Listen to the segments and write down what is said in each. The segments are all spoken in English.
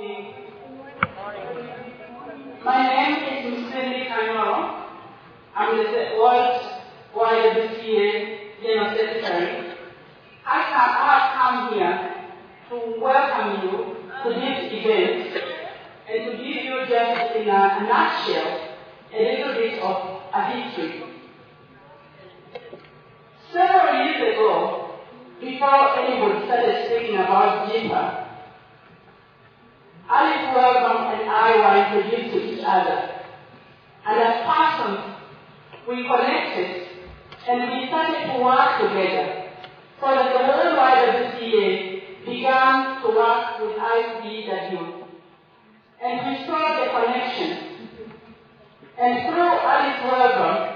morning. My name is Ms. Cindy Kanyoro. I'm the World YWCA General Secretary. I have come here to welcome you to this event and to give you just in a nutshell a little bit of a history. Several years ago, before anybody started speaking about JIPA, Alice Welcome and I were introduced to each other. And as persons, we connected and we started to work together so that the whole YWCA began to work with ICW. And we saw the connection. And through Alice Welcome,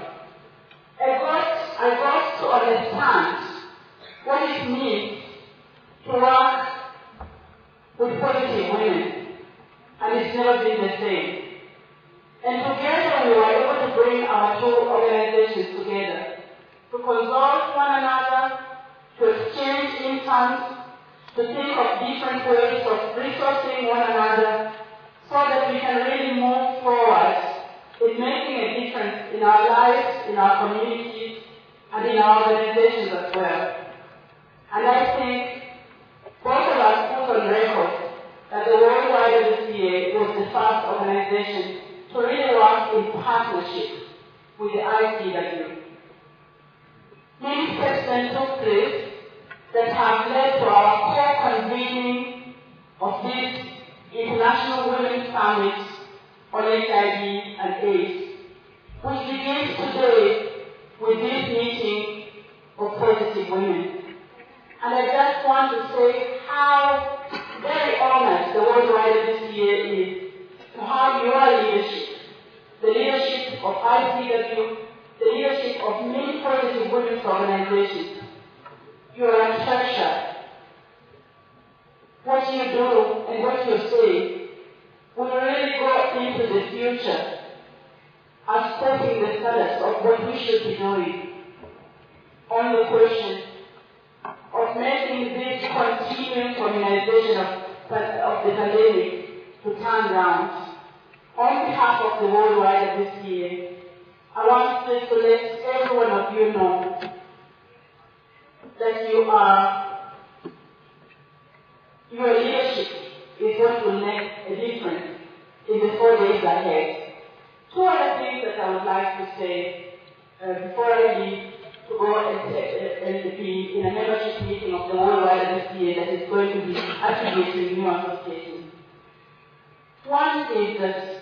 I got to understand what it means to work with positive women. And it's never been the same. And together we were able to bring our two organizations together to consult one another, to exchange insights, to think of different ways of resourcing one another so that we can really move forward in making a difference in our lives, in our communities, and in our organizations as well. And I think both of us put on record that the World YWCA was the first organization to really work in partnership with the ICW. Many steps then took place that have led to our co-convening of this International Women's Summit on HIV and AIDS, which begins today with this meeting of positive women. And I just want to say how very honored the World YWCA is to have your leadership, the leadership of ICW, the leadership of many positive women's organizations. You are a treasure. What you do and what you say will really go into the future as setting the status of what we should be doing on the question of making this continuing communization of the pandemic to turn around. On behalf of the World YWCA, I want to let every one of you know that your leadership is what will make a difference in the 4 days ahead. Two other things that I would like to say before I leave to go and be in a membership meeting of the World YWCA that is going to be activating new associations. One is that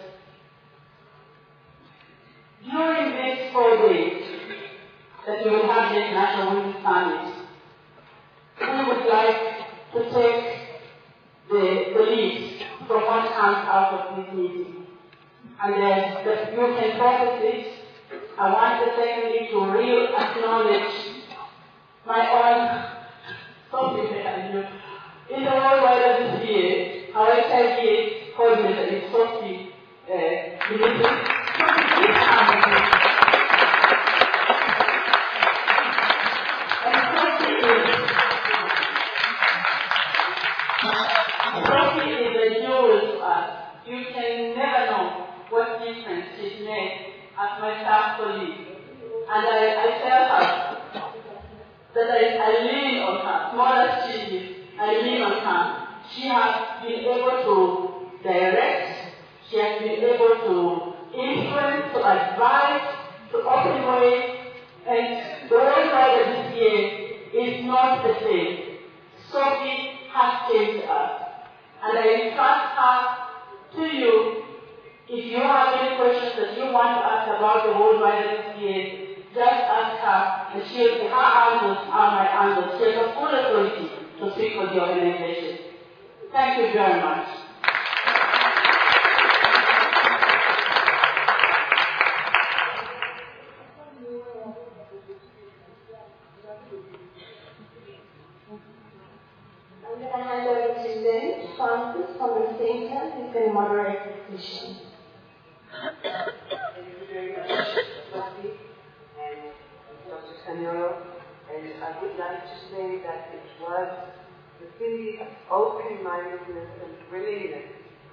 during these 4 days that we will have the International Women's Summit, we would like to take the lead from what comes out of this meeting. And that you can process it. I want to secondly to really acknowledge my own Sophie in the World YWCA, our HIV coordinator is Sophie Dimitri. Sophie is a jewel to us. You can never know what difference she's made as my staff colleague. And I tell her that I lean on her. Small as she is, I lean on her. She has been able to direct, she has been able to influence, to advise, to open ways, and the World YWCA is not the same. Sophie has changed us. And I entrust her to you. If you have any questions that you want to ask about the World YWCA, just ask her, and her answers are my answers. She has a full authority to speak for the organization. Thank you very much. I'm going to hand over to Lynn Francis from the Center, who's going to moderate the session. Thank you very much, Sophie and Dr. Kanyoro. And I would like to say that it was the really open-mindedness and willingness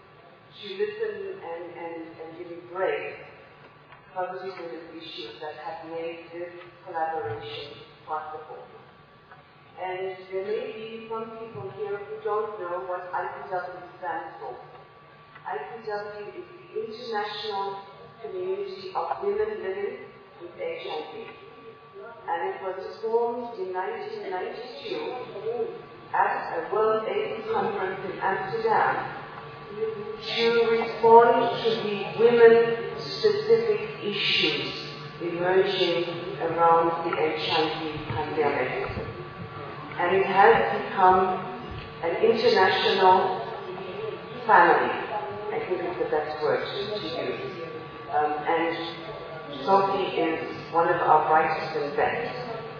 to listen and give embrace positive women's issues that have made this collaboration possible. And there may be some people here who don't know what IPW stands for. IPW is the International Community of Women Living with HIV. And it was formed in 1992 at a World AIDS Conference in Amsterdam to respond to the women-specific issues emerging around the HIV pandemic. And it has become an international family. I think it's the best word to use. And Sophie is one of our brightest and best.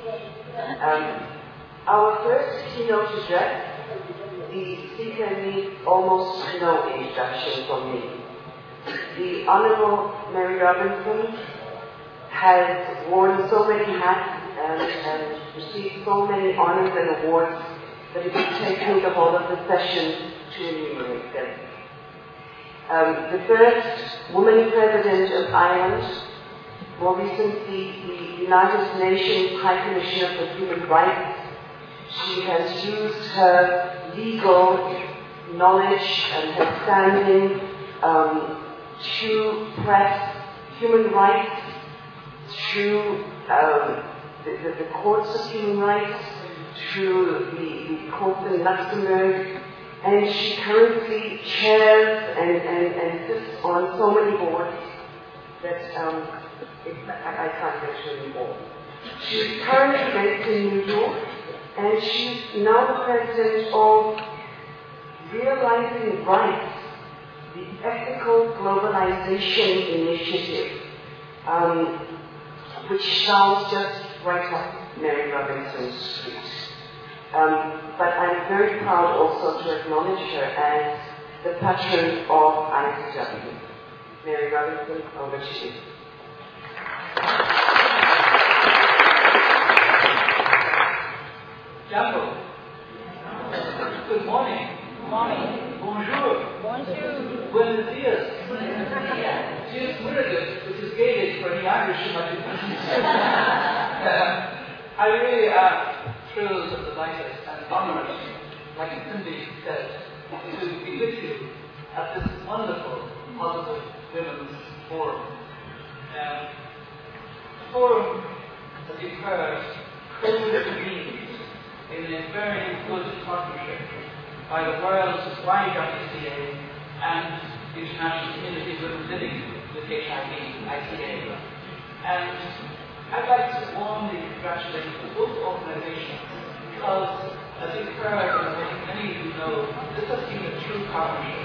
Our first keynote address, the speaker needs almost no introduction from me. The Honorable Mary Robinson has worn so many hats and received so many honors and awards that it would take me the whole of the session to enumerate them. The first woman president of Ireland, more recently the United Nations High Commissioner for Human Rights. She has used her legal knowledge and her standing to press human rights through the courts of human rights, through the courts in Luxembourg, and she currently chairs and sits on so many boards that I can't mention them all. She's currently based in New York, and she's now the president of Realizing Rights, the Ethical Globalization Initiative, which sounds just right up Mary Robinson's street. But I'm very proud also to acknowledge her as the patron of IPW. Mary Robinson, over to you. Jumbo. Good morning. Morning. Bonjour. Bonjour. Buenos dias. Dias Muridas, which is Gaelic for any Irish who might be I really am thrilled and delighted and honoured, like Cindy said, to be with you at this wonderful, positive women's forum. The forum, as you've heard, co-convened in a very good partnership by the world's YWCA and the International Community of Women Living with HIV, ICA. And I'd like to warmly congratulate both organizations because, as you've heard, and I think many of you know, this has been a true partnership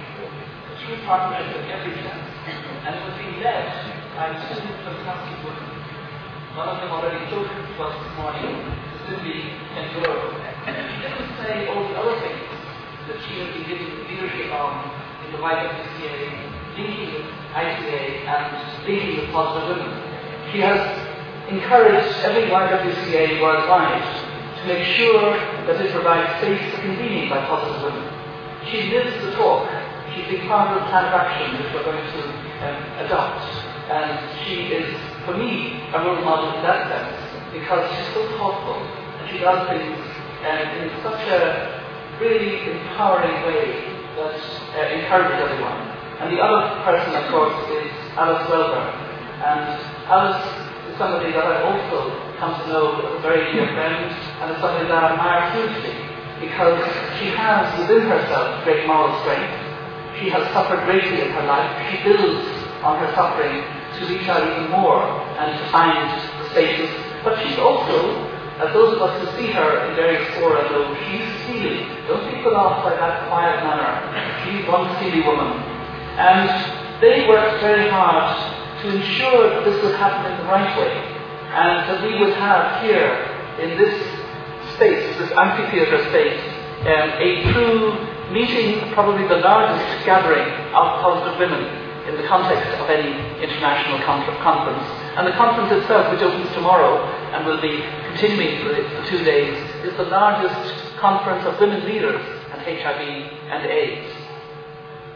in every sense. And it was being led by two fantastic women. One of them already spoke to us this morning, Cindy Kenduro. She didn't say all the other things that she has been giving leadership on in the YWCA, linking with ICA and linking with positive women. She has encouraged every YWCA worldwide to make sure that it provides space for convening by positive women. She lives the talk. She's been part of the plan of action which we're going to adopt. And she is, for me, a role model in that sense because she's so thoughtful and she does things in such a really empowering way that encourages everyone. And the other person, of course, is Alice Welburn. And Alice is somebody that I've also come to know as a very dear friend and as somebody that I admire hugely because she has within herself great moral strength. She has suffered greatly in her life. She builds on her suffering to reach out even more and to find the spaces. But she's also, as those of us who see her in various fora know, she's steely. Don't be put off by that quiet manner. She's one steely woman. And they worked very hard to ensure that this would happen in the right way. And that we would have here in this space, this amphitheatre space, a true meeting, probably the largest gathering of positive women in the context of any international conference. And the conference itself, which opens tomorrow and will be continuing for 2 days, is the largest conference of women leaders and HIV and AIDS.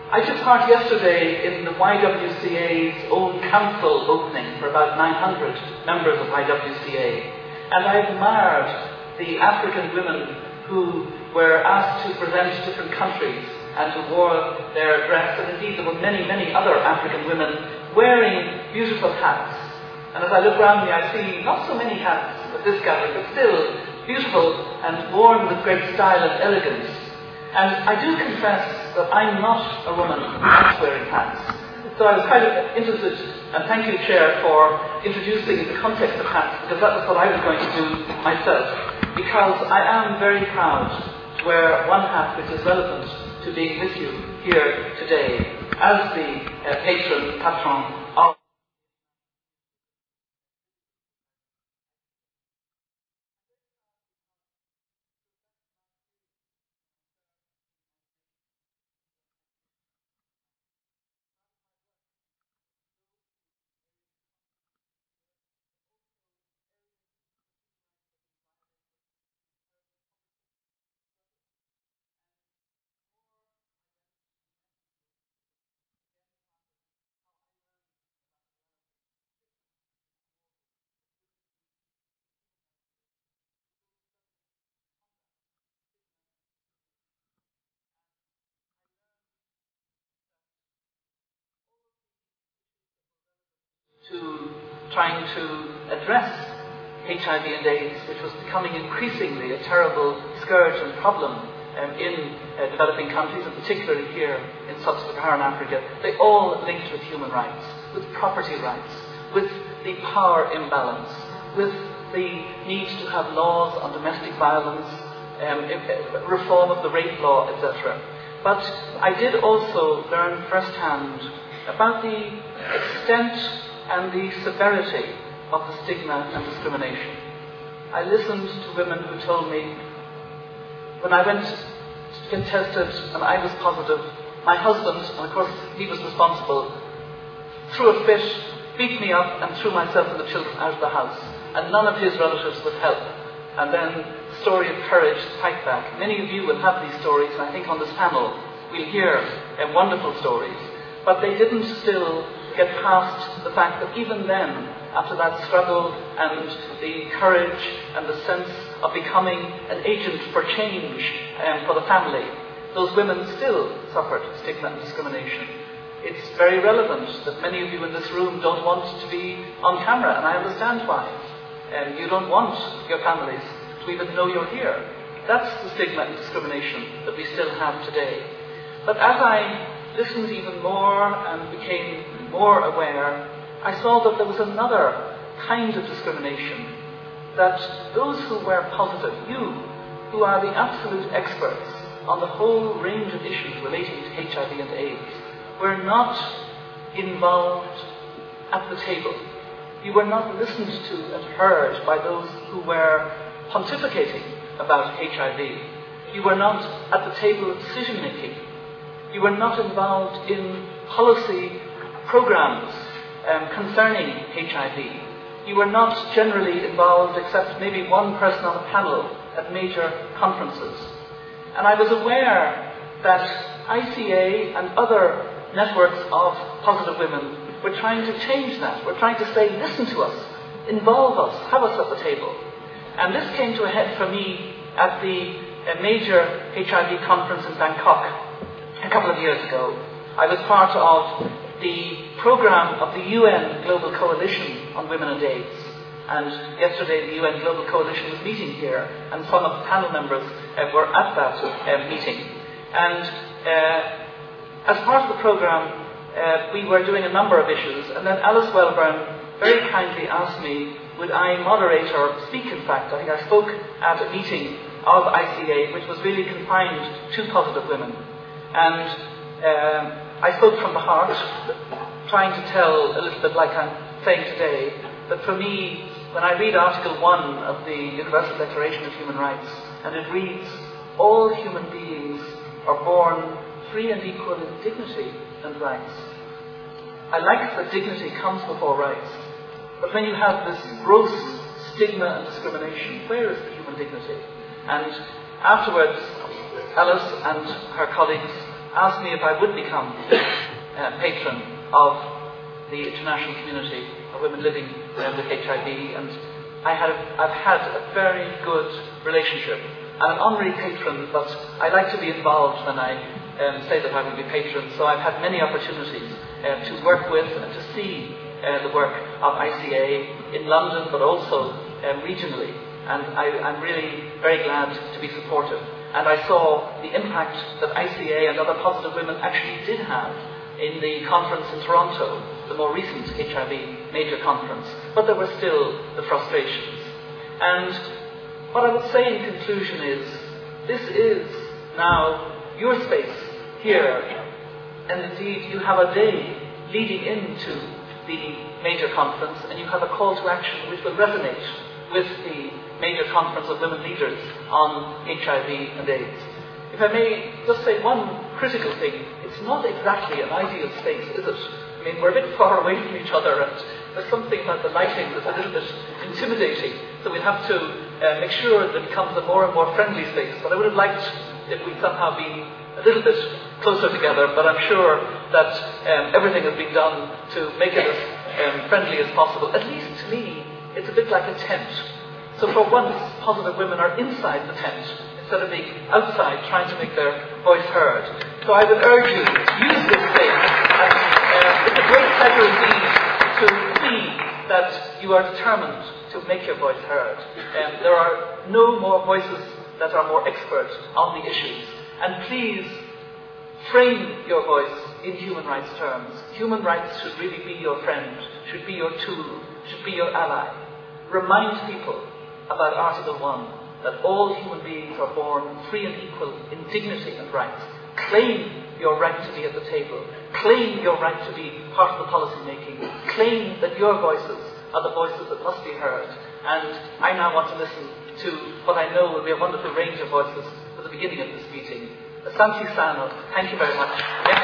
I took part yesterday in the YWCA's own council opening for about 900 members of YWCA, and I admired the African women who were asked to present to different countries and who wore their dress, and indeed there were many, many other African women wearing beautiful hats. And as I look around me, I see not so many hats at this gathering, but still beautiful and worn with great style and elegance. And I do confess that I'm not a woman who likes wearing hats. So I was quite interested, and thank you, Chair, for introducing the context of hats, because that was what I was going to do myself. Because I am very proud to wear one hat which is relevant to being with you here today as the patron of to trying to address HIV and AIDS, which was becoming increasingly a terrible scourge and problem in developing countries, and particularly here in sub-Saharan Africa. They all linked with human rights, with property rights, with the power imbalance, with the need to have laws on domestic violence, reform of the rape law, etc. But I did also learn firsthand about the extent and the severity of the stigma and discrimination. I listened to women who told me, when I went to get tested and I was positive, my husband, and of course he was responsible, threw a fit, beat me up and threw myself and the children out of the house, and none of his relatives would help. And then the story of courage, fight back. Many of you will have these stories, and I think on this panel we'll hear wonderful stories. But they didn't still get past the fact that even then, after that struggle and the courage and the sense of becoming an agent for change for the family, those women still suffered stigma and discrimination. It's very relevant that many of you in this room don't want to be on camera, and I understand why. You don't want your families to even know you're here. That's the stigma and discrimination that we still have today. But as I listened even more and became more aware, I saw that there was another kind of discrimination, that those who were positive, you, who are the absolute experts on the whole range of issues relating to HIV and AIDS, were not involved at the table. You were not listened to and heard by those who were pontificating about HIV. You were not at the table of decision-making. You were not involved in policy programs concerning HIV. You were not generally involved, except maybe one person on a panel at major conferences. And I was aware that ICA and other networks of positive women were trying to change that. We're trying to say, listen to us, involve us, have us at the table. And this came to a head for me at the major HIV conference in Bangkok a couple of years ago. I was part of the program of the UN Global Coalition on Women and AIDS. And yesterday the UN Global Coalition was meeting here, and some of the panel members were at that meeting. And as part of the program, we were doing a number of issues, and then Alice Welburn very kindly asked me, would I moderate or speak, in fact. I think I spoke at a meeting of ICA, which was really confined to positive women. And I spoke from the heart, trying to tell a little bit like I'm saying today, that for me, when I read Article 1 of the Universal Declaration of Human Rights, and it reads, all human beings are born free and equal in dignity and rights. I like that dignity comes before rights, but when you have this gross stigma and discrimination, where is the human dignity? And afterwards, Alice and her colleagues asked me if I would become patron of the international community of women living with HIV, and I've had a very good relationship. I'm an honorary patron, but I like to be involved when I say that I will be patron, so I've had many opportunities to work with and to see the work of ICA in London, but also regionally, and I'm really very glad to be supportive. And I saw the impact that ICA and other positive women actually did have in the conference in Toronto, the more recent HIV major conference, but there were still the frustrations. And what I would say in conclusion is, this is now your space here, and indeed you have a day leading into the major conference, and you have a call to action which will resonate with the major conference of women leaders on HIV and AIDS. If I may just say one critical thing, it's not exactly an ideal space, is it? I mean, we're a bit far away from each other, and there's something about the lighting that's a little bit intimidating, so we'll have to make sure that it becomes a more and more friendly space. But I would have liked if we'd somehow been a little bit closer together, but I'm sure that everything has been done to make it as friendly as possible. At least to me, it's a bit like a tent. So for once, positive women are inside the tent instead of being outside trying to make their voice heard. So I would urge you to use this space. And it's a great pleasure indeed to see that you are determined to make your voice heard. There are no more voices that are more expert on the issues. And please frame your voice in human rights terms. Human rights should really be your friend, should be your tool, should be your ally. Remind people about Article 1, that all human beings are born free and equal in dignity and rights. Claim your right to be at the table. Claim your right to be part of the policy making. Claim that your voices are the voices that must be heard. And I now want to listen to what I know will be a wonderful range of voices at the beginning of this meeting. Asante Sana, thank you very much.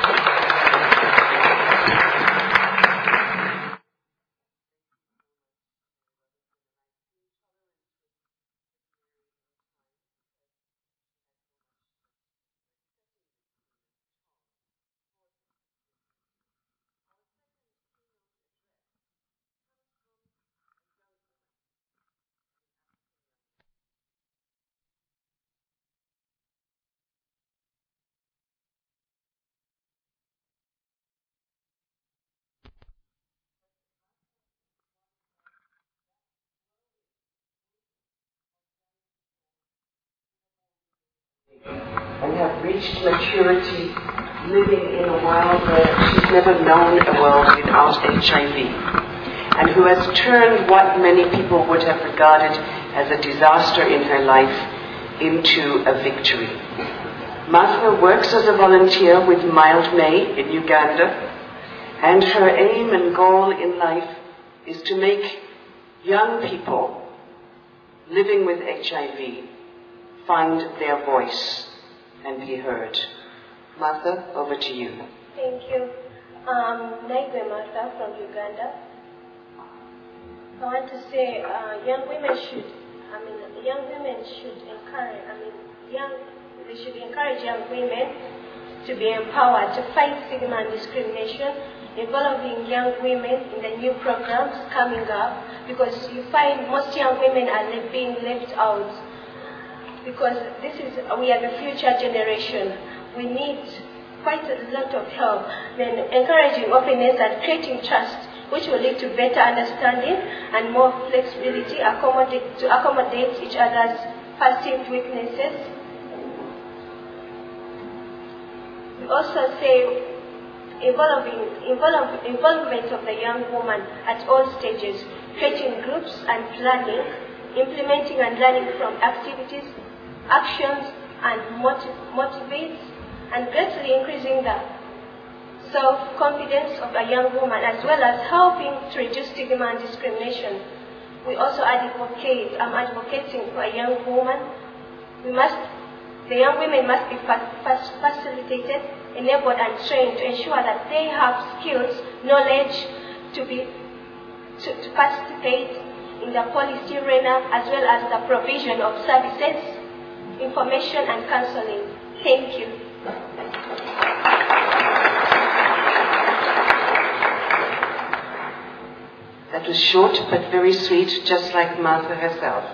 And have reached maturity, living in a world where she's never known a world without HIV, and who has turned what many people would have regarded as a disaster in her life into a victory. Martha works as a volunteer with Mild May in Uganda, and her aim and goal in life is to make young people living with HIV find their voice and be heard. Martha, over to you. Thank you. Naigwe Martha from Uganda. I want to say young women should encourage young women to be empowered to fight stigma and discrimination, involving young women in the new programs coming up, because you find most young women are being left out. Because we are the future generation. We need quite a lot of help. Then encouraging openness and creating trust, which will lead to better understanding and more flexibility to accommodate each other's perceived weaknesses. We also say involvement of the young woman at all stages, creating groups and planning, implementing and learning from activities, actions, and motivates, and greatly increasing the self-confidence of a young woman, as well as helping to reduce stigma and discrimination. We also advocate, I'm advocating for a young woman. The young women must be facilitated, enabled, and trained to ensure that they have skills, knowledge to participate in the policy arena, as well as the provision of services, information, and counseling. Thank you. That was short but very sweet, just like Martha herself.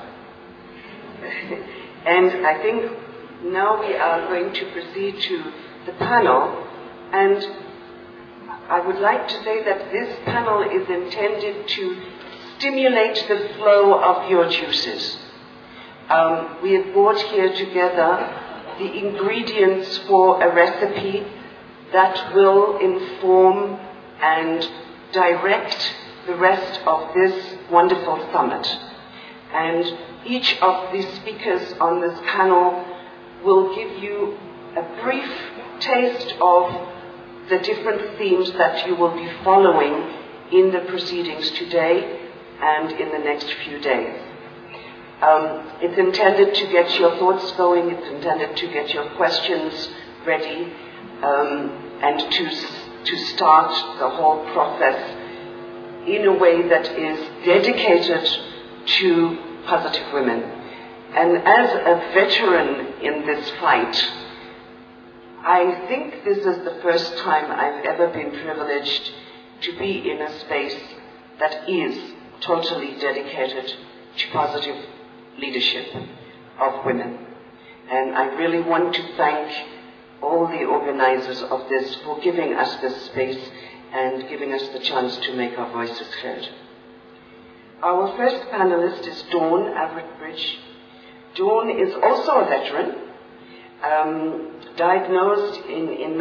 And I think now we are going to proceed to the panel, and I would like to say that this panel is intended to stimulate the flow of your juices. We have brought here together the ingredients for a recipe that will inform and direct the rest of this wonderful summit. And each of the speakers on this panel will give you a brief taste of the different themes that you will be following in the proceedings today and in the next few days. It's intended to get your thoughts going, it's intended to get your questions ready, and to start the whole process in a way that is dedicated to positive women. And as a veteran in this fight, I think this is the first time I've ever been privileged to be in a space that is totally dedicated to positive leadership of women. And I really want to thank all the organizers of this for giving us this space and giving us the chance to make our voices heard. Our first panelist is Dawn Everett-Bridge. Dawn is also a veteran, diagnosed in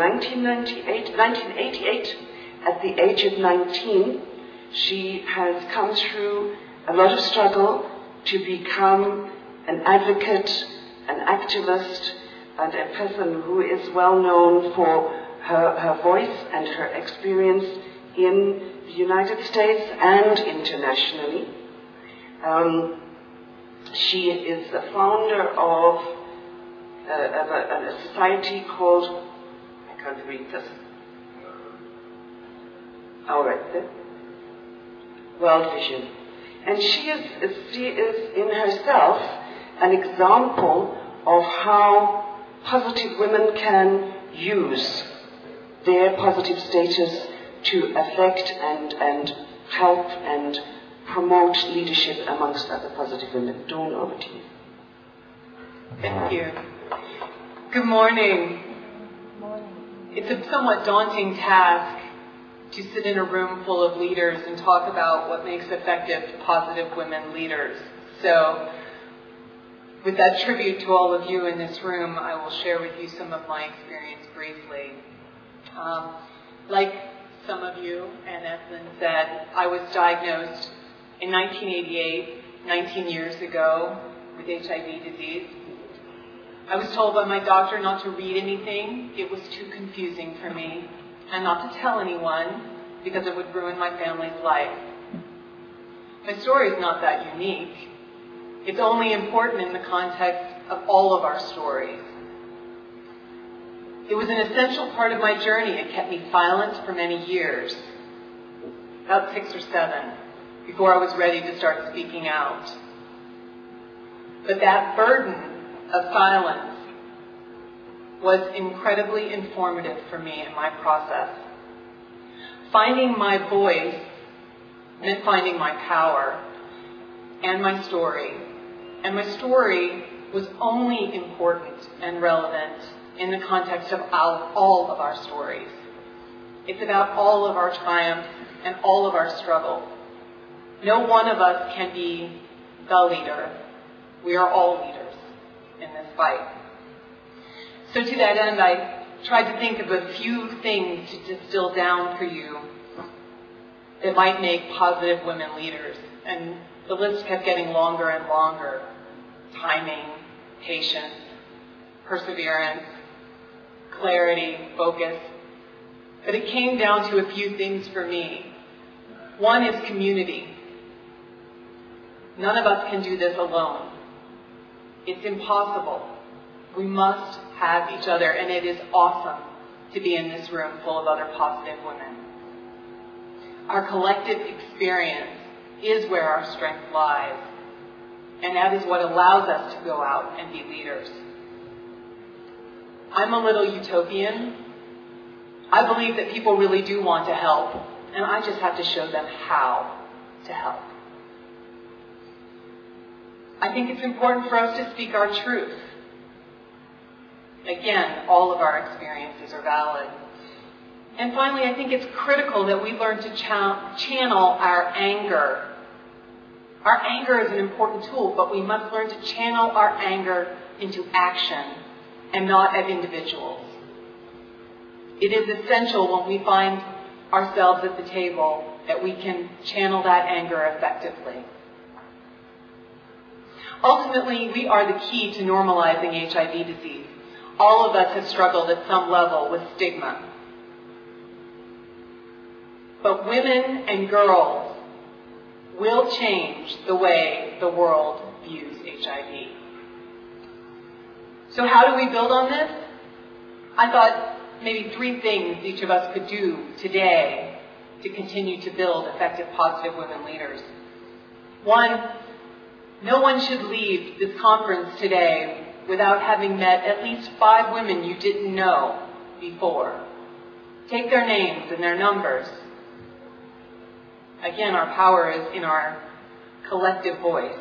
1988 at the age of 19. She has come through a lot of struggle to become an advocate, an activist, and a person who is well known for her voice and her experience in the United States and internationally. She is the founder of a society called, I can't read this. All right, World Vision. And she is in herself an example of how positive women can use their positive status to affect and help and promote leadership amongst other positive women. Dawn, over to you. Thank you. Good morning. It's a somewhat daunting task to sit in a room full of leaders and talk about what makes effective positive women leaders. So, with that tribute to all of you in this room, I will share with you some of my experience briefly. Like some of you, and Evelyn said, I was diagnosed in 1988, 19 years ago, with HIV disease. I was told by my doctor not to read anything. It was too confusing for me, and not to tell anyone because it would ruin my family's life. My story is not that unique. It's only important in the context of all of our stories. It was an essential part of my journey. It kept me silent for many years, about 6 or 7, before I was ready to start speaking out. But that burden of silence was incredibly informative for me in my process. Finding my voice meant finding my power and my story. And my story was only important and relevant in the context of all of our stories. It's about all of our triumphs and all of our struggle. No one of us can be the leader. We are all leaders in this fight. So to that end, I tried to think of a few things to distill down for you that might make positive women leaders. And the list kept getting longer and longer. Timing, patience, perseverance, clarity, focus. But it came down to a few things for me. One is community. None of us can do this alone. It's impossible. We must have each other, and it is awesome to be in this room full of other positive women. Our collective experience is where our strength lies, and that is what allows us to go out and be leaders. I'm a little utopian, I believe that people really do want to help, and I just have to show them how to help. I think it's important for us to speak our truth. Again, all of our experiences are valid. And finally, I think it's critical that we learn to channel our anger. Our anger is an important tool, but we must learn to channel our anger into action and not at individuals. It is essential when we find ourselves at the table that we can channel that anger effectively. Ultimately, we are the key to normalizing HIV disease. All of us have struggled at some level with stigma. But women and girls will change the way the world views HIV. So how do we build on this? I thought maybe 3 things each of us could do today to continue to build effective, positive women leaders. 1, no one should leave this conference today without having met at least 5 women you didn't know before. Take their names and their numbers. Again, our power is in our collective voice.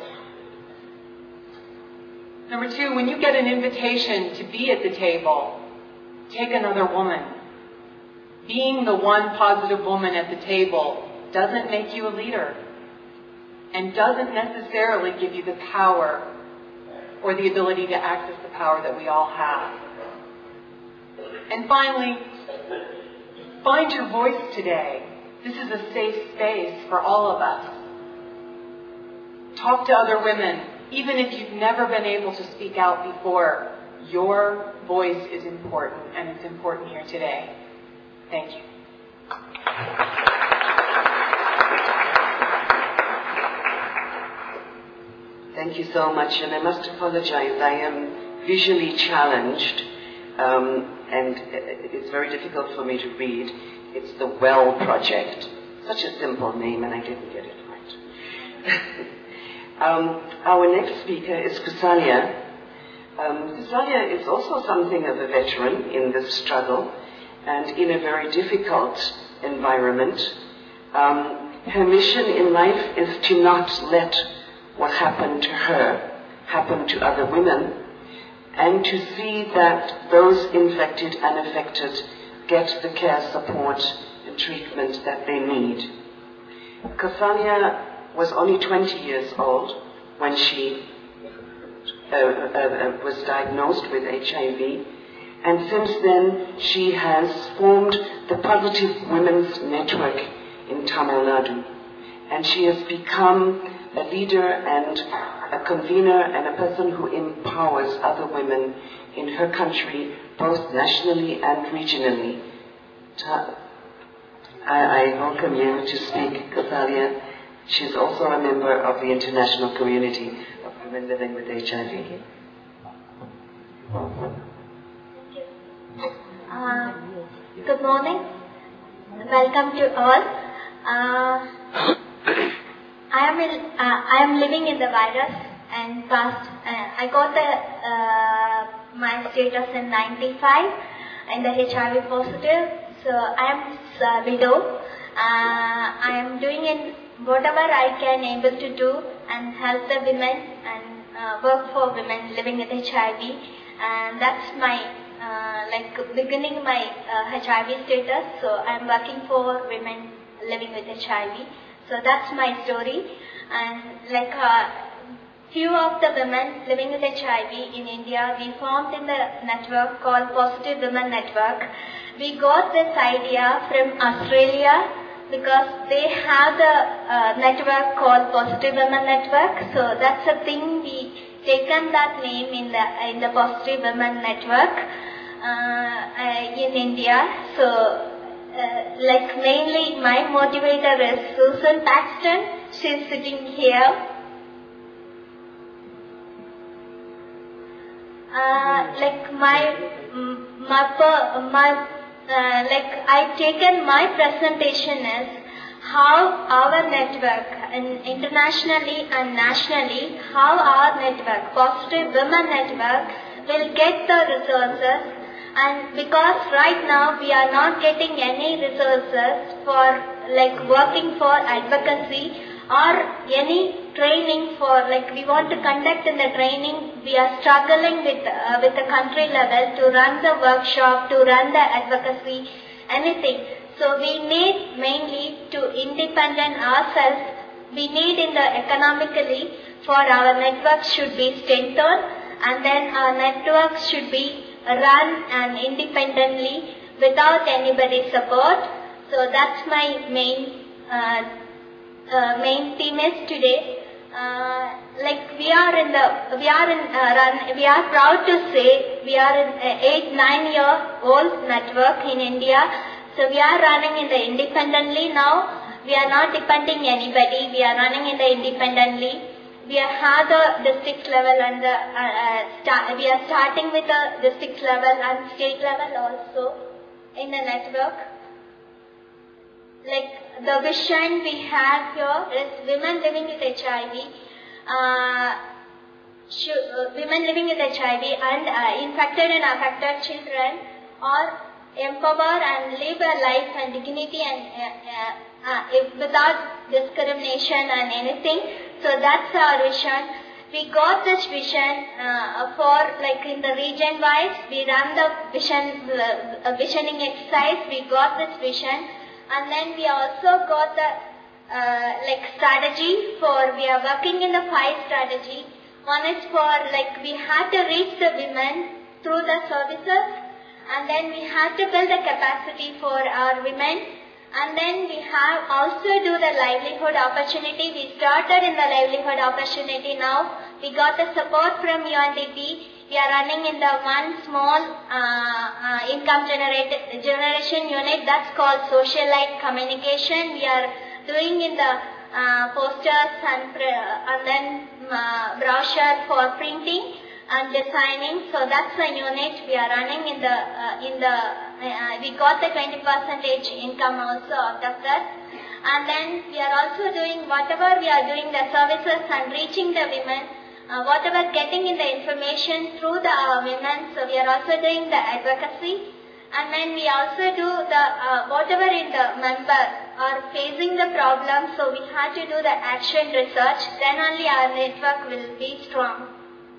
Number 2, when you get an invitation to be at the table, take another woman. Being the one positive woman at the table doesn't make you a leader and doesn't necessarily give you the power or the ability to access the power that we all have. And finally, find your voice today. This is a safe space for all of us. Talk to other women, even if you've never been able to speak out before. Your voice is important, and it's important here today. Thank you. Thank you so much, and I must apologize. I am visually challenged, and it's very difficult for me to read. It's the WELL Project. Such a simple name, and I didn't get it right. Our next speaker is Kusalia. Kusalia is also something of a veteran in this struggle, and in a very difficult environment. Her mission in life is to not let what happened to her happen to other women, and to see that those infected and affected get the care, support, and treatment that they need. Kusalia was only 20 years old when she was diagnosed with HIV, and since then she has formed the Positive Women's Network in Tamil Nadu, and she has become a leader and a convener and a person who empowers other women in her country, both nationally and regionally. I welcome you to speak, Kusalia. She's also a member of the international community of women living with HIV. Good morning. Welcome to all. I am living in the virus, and I got my status in 95 and the HIV positive. So I am widow. I am doing whatever I can able to do and help the women and work for women living with HIV. And that's my beginning my HIV status. So I am working for women living with HIV. So that's my story. And few of the women living with HIV in India, we formed in the network called Positive Women Network. We got this idea from Australia because they have the network called Positive Women Network. So that's a thing we taken that name in the Positive Women Network in India. So mainly my motivator is Susan Paxton. She's sitting here. I've taken my presentation is how our network, and internationally and nationally, how our network, Positive Women Network, will get the resources And because right now we are not getting any resources for working for advocacy or any training for we want to conduct in the training, we are struggling with the country level to run the workshop, to run the advocacy, anything. So we need mainly to independent ourselves. We need in the economically for our networks should be strengthened, and then our networks should be run and independently without anybody's support. So that's my main theme is today. We are proud to say we are an 8-9-year-old network in India. So we are running in the independently now. We are not depending anybody. We are running in the independently. We have the district level and we are starting with the district level and state level also in the network. The vision we have here is women living with HIV. Women living with HIV and infected and affected children or empower and live a life and dignity and without discrimination and anything. So that's our vision. We got this vision for in the region wise. We ran the visioning exercise. We got this vision, and then we also got the strategy for. We are working in the 5 strategy. One is for we have to reach the women through the services, and then we have to build the capacity for our women. And then we have also do the livelihood opportunity. We started in the livelihood opportunity now. We got the support from UNDP. We are running in the one small income generation unit that's called Socialite Communication. We are doing in the posters and then brochure for printing and designing. So that's the unit we are running in the we got the 20% income also out of that. And then we are also doing whatever we are doing the services and reaching the women, whatever getting in the information through the women. So we are also doing the advocacy. And then we also do the whatever in the member are facing the problem. So we have to do the action research. Then only our network will be strong.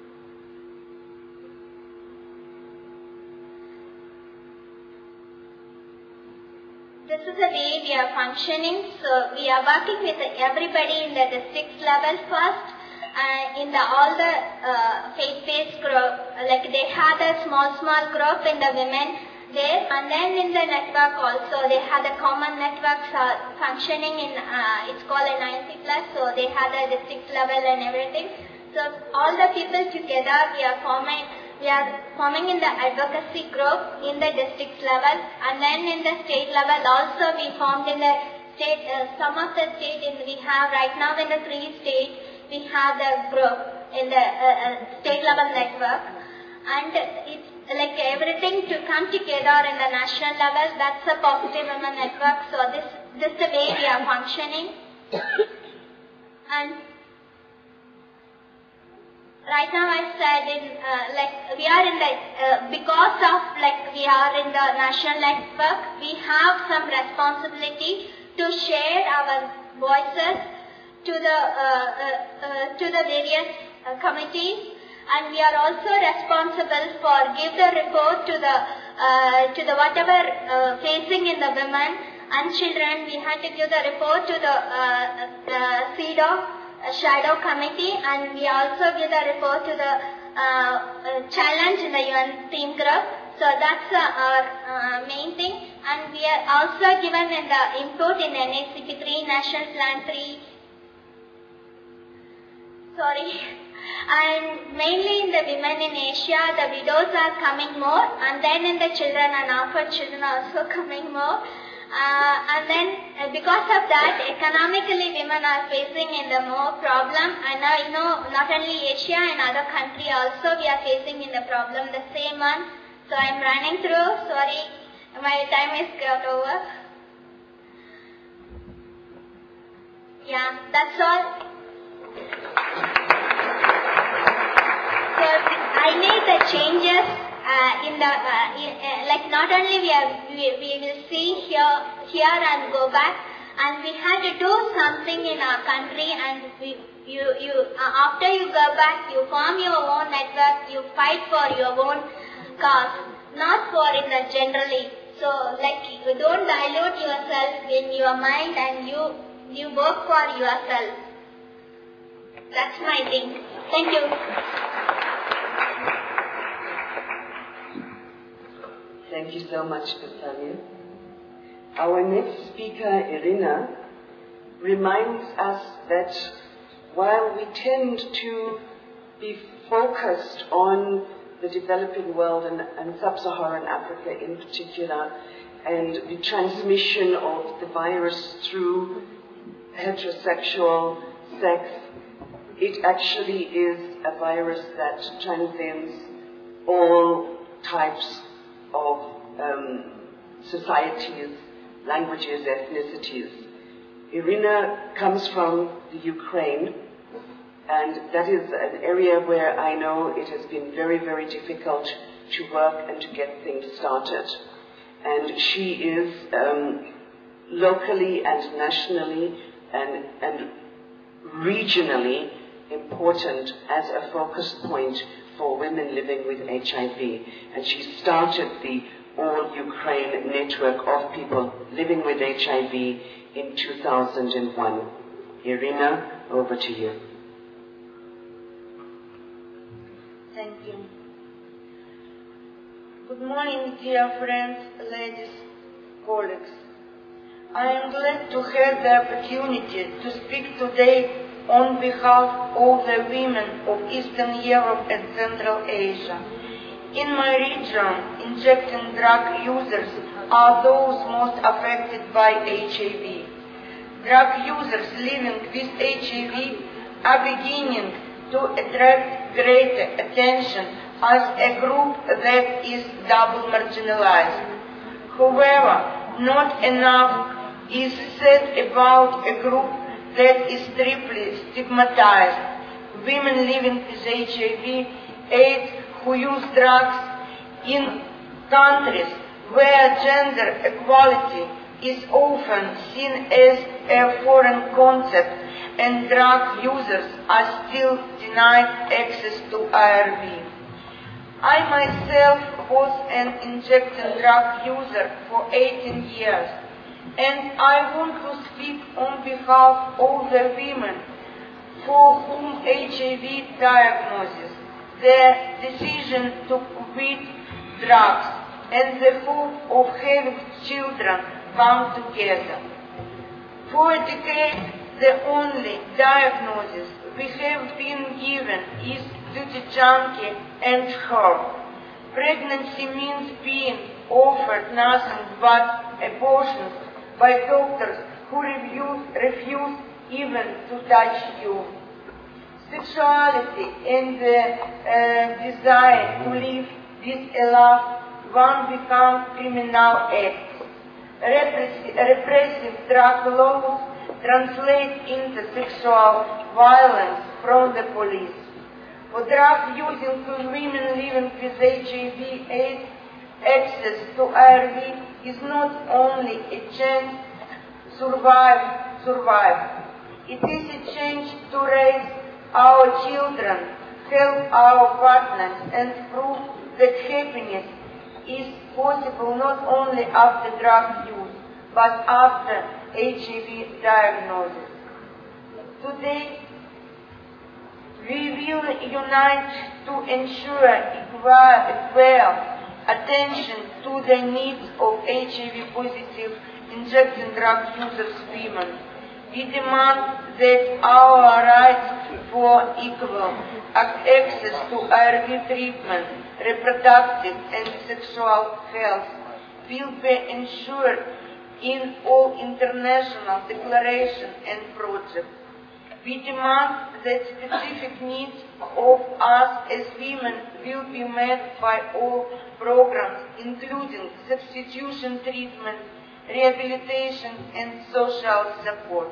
This is the way we are functioning. So we are working with everybody in the district level first, in the all the faith-based group. They had a small group in the women there, and then in the network also they had a common networks functioning in. It's called a 90+. So they had a district level and everything. So all the people together we are forming. We are forming in the advocacy group in the district level, and then in the state level also we formed in the state, some of the state we have right now in the 3 states, we have the group in the state level network, and it's everything to come together in the national level. That's a positive women network. So this is the way we are functioning. And right now I said we are in the, because of we are in the national network, we have some responsibility to share our voices to the various committees, and we are also responsible for give the report to the whatever facing in the women and children. We have to give the report to the CEDAW, Shadow Committee, and we also give the report to the challenge in the UN team group. So that's our main thing, and we are also given in the input in NACP 3, National Plan 3. And mainly in the women in Asia, the widows are coming more, and then in the children and orphan children are also coming more. And then because of that, economically women are facing in the more problem, and not only Asia and other country also we are facing in the problem, the same one. So I'm running through, sorry, my time is got over. Yeah, that's all. So I made the changes like not only we will see here and go back, and we had to do something in our country, and after you go back, you form your own network, you fight for your own cause, not for in the generally. So like you don't dilute yourself in your mind, and you work for yourself. That's my thing. Thank you. Thank you so much, Natalia. Our next speaker, Irina, reminds us that while we tend to be focused on the developing world and sub-Saharan Africa in particular, and the transmission of the virus through heterosexual sex, it actually is a virus that transcends all types of societies, languages, ethnicities. Irina comes from the Ukraine, and that is an area where I know it has been very, very difficult to work and to get things started. And she is locally and nationally and regionally important as a focus point for women living with HIV. And she started the All Ukraine network of people living with HIV in 2001. Irina, over to you. Thank you. Good morning, dear friends, ladies, colleagues. I am glad to have the opportunity to speak today on behalf of the women of Eastern Europe and Central Asia. In my region, injecting drug users are those most affected by HIV. Drug users living with HIV are beginning to attract greater attention as a group that is double marginalized. However, not enough is said about a group that is triply stigmatized. Women living with HIV/AIDS who use drugs in countries where gender equality is often seen as a foreign concept, and drug users are still denied access to ARV. I myself was an injecting drug user for 18 years, and I want to speak on behalf of the women for whom HIV diagnosis, the decision to quit drugs, and the hope of having children come together. For a decade, the only diagnosis we have been given is duty junkie and HER. Pregnancy means being offered nothing but abortions by doctors who refuse even to touch you. Sexuality and the desire to live with a loved one become criminal acts. Repressive drug laws translate into sexual violence from the police. For drug-using women living with HIV/AIDS, access to ARV is not only a chance to survive. It is a chance to raise our children, help our partners, and prove that happiness is possible not only after drug use, but after HIV diagnosis. Today, we will unite to ensure equal attention to the needs of HIV-positive injecting drug users women. We demand that our rights for equal access to ARV treatment, reproductive and sexual health will be ensured in all international declarations and projects. We demand that specific needs of us as women will be met by all programs, including substitution treatment, rehabilitation, and social support.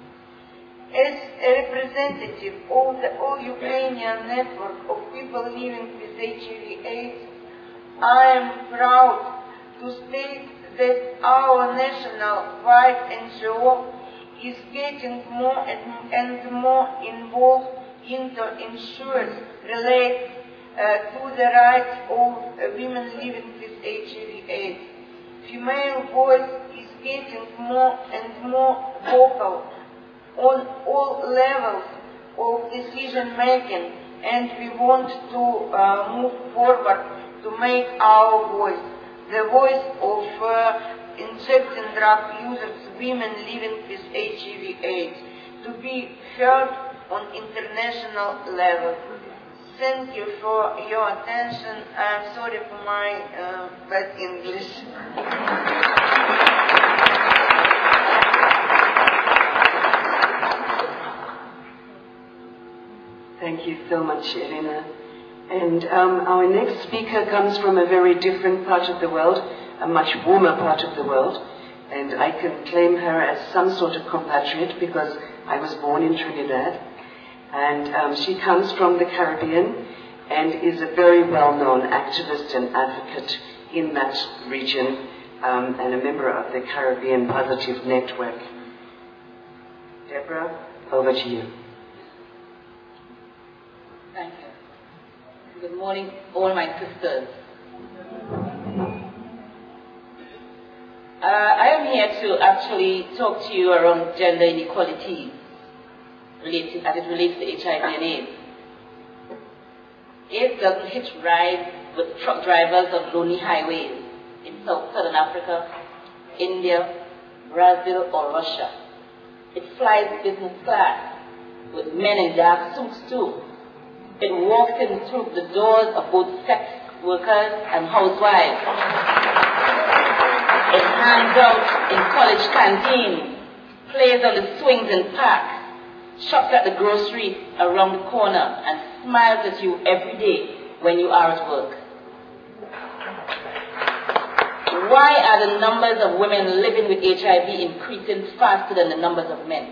As a representative of the All Ukrainian Network of people living with HIV/AIDS, I am proud to state that our national-wide NGO is getting more and more involved into issues related to the rights of women living with HIV/AIDS. Female voice is getting more and more vocal on all levels of decision making, and we want to move forward to make our voice, the voice of injecting drug users, women living with HIV/AIDS, to be heard on international level. Thank you for your attention. I'm sorry for my bad English. Thank you so much, Elena. And our next speaker comes from a very different part of the world, a much warmer part of the world. And I can claim her as some sort of compatriot because I was born in Trinidad. And she comes from the Caribbean and is a very well-known activist and advocate in that region and a member of the Caribbean Positive Network. Deborah, over to you. Thank you. Good morning, all my sisters. I am here to actually talk to you around gender inequality as it relates to HIV and AIDS. AIDS doesn't hitch rides with truck drivers on lonely highways in southern Africa, India, Brazil, or Russia. It flies business class with men in dark suits too. It walks in through the doors of both sex workers and housewives. It hangs out in college canteens, plays on the swings in parks, shops at the grocery around the corner, and smiles at you every day when you are at work. Why are the numbers of women living with HIV increasing faster than the numbers of men?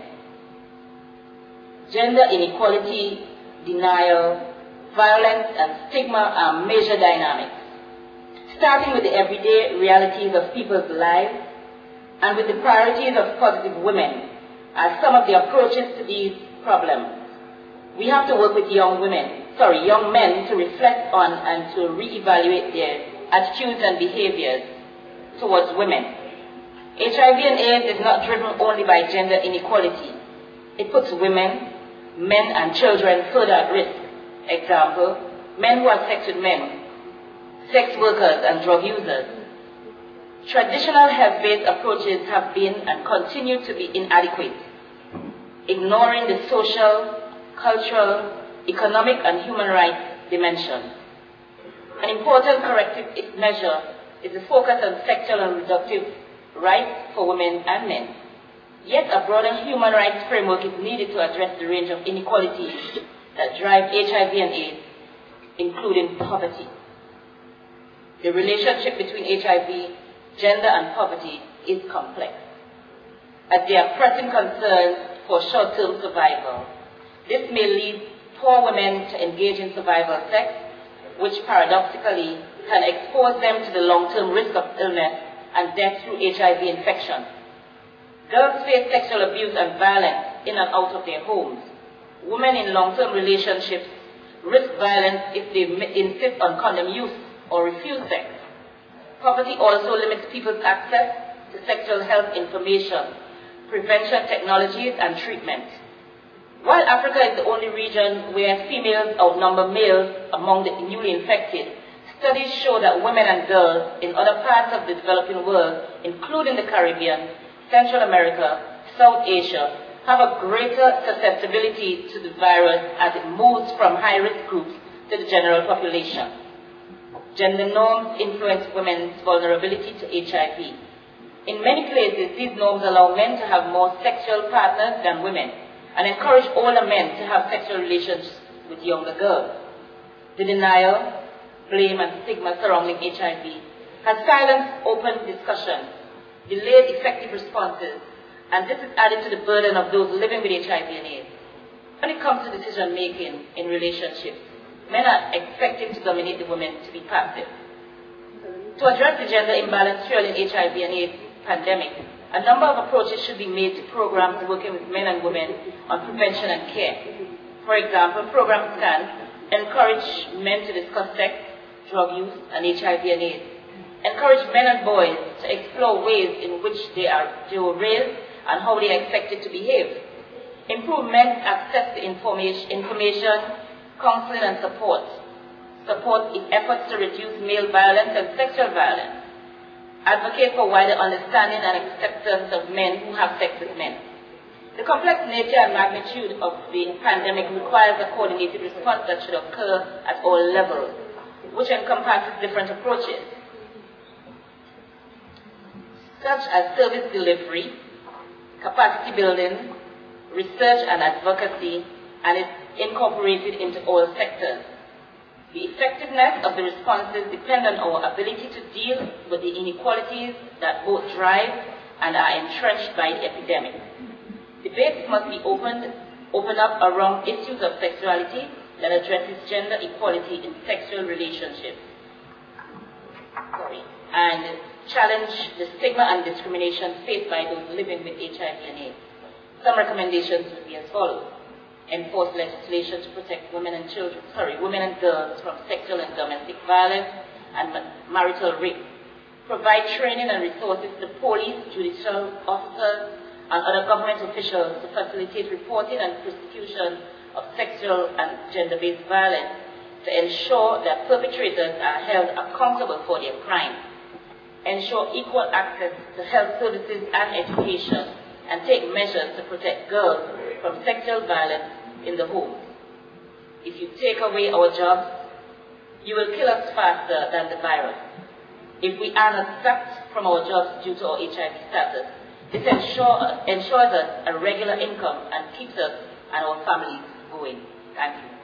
Gender inequality, denial, violence, and stigma are major dynamics, starting with the everyday realities of people's lives and with the priorities of positive women are some of the approaches to these problems. We have to work with young men to reflect on and to reevaluate their attitudes and behaviors towards women. HIV and AIDS is not driven only by gender inequality. It puts women, men and children further at risk. Example, men who have sex with men, sex workers and drug users. Traditional health-based approaches have been and continue to be inadequate, ignoring the social, cultural, economic and human rights dimensions. An important corrective measure is the focus on sexual and reproductive rights for women and men. Yet a broader human rights framework is needed to address the range of inequalities that drive HIV and AIDS, including poverty. The relationship between HIV, gender and poverty is complex, as there are pressing concerns for short-term survival. This may lead poor women to engage in survival sex, which paradoxically can expose them to the long-term risk of illness and death through HIV infection. Girls face sexual abuse and violence in and out of their homes. Women in long-term relationships risk violence if they insist on condom use or refuse sex. Poverty also limits people's access to sexual health information, prevention technologies, and treatment. While Africa is the only region where females outnumber males among the newly infected, studies show that women and girls in other parts of the developing world, including the Caribbean, Central America, South Asia, have a greater susceptibility to the virus as it moves from high-risk groups to the general population. Gender norms influence women's vulnerability to HIV. In many places, these norms allow men to have more sexual partners than women and encourage older men to have sexual relations with younger girls. The denial, blame, and stigma surrounding HIV has silenced open discussion, delayed effective responses, and this is added to the burden of those living with HIV and AIDS. When it comes to decision-making in relationships, men are expected to dominate the women to be passive. To address the gender imbalance fueling HIV and AIDS pandemic, a number of approaches should be made to programs working with men and women on prevention and care. For example, programs can encourage men to discuss sex, drug use, and HIV and AIDS. Encourage men and boys to explore ways in which they were raised and how they are expected to behave. Improve men's access to information, counseling, and support. Support in efforts to reduce male violence and sexual violence. Advocate for wider understanding and acceptance of men who have sex with men. The complex nature and magnitude of the pandemic requires a coordinated response that should occur at all levels, which encompasses different approaches, such as service delivery, capacity building, research and advocacy, and it's incorporated into all sectors. The effectiveness of the responses depend on our ability to deal with the inequalities that both drive and are entrenched by the epidemic. Debates must be opened up around issues of sexuality that addresses gender equality in sexual relationships. And challenge the stigma and discrimination faced by those living with HIV and AIDS. Some recommendations would be as follows. Enforce legislation to protect women and girls from sexual and domestic violence and marital rape. Provide training and resources to police, judicial officers, and other government officials to facilitate reporting and prosecution of sexual and gender-based violence to ensure that perpetrators are held accountable for their crimes. Ensure equal access to health services and education, and take measures to protect girls from sexual violence in the home. If you take away our jobs, you will kill us faster than the virus. If we are not sacked from our jobs due to our HIV status, this ensures us a regular income and keeps us and our families going. Thank you.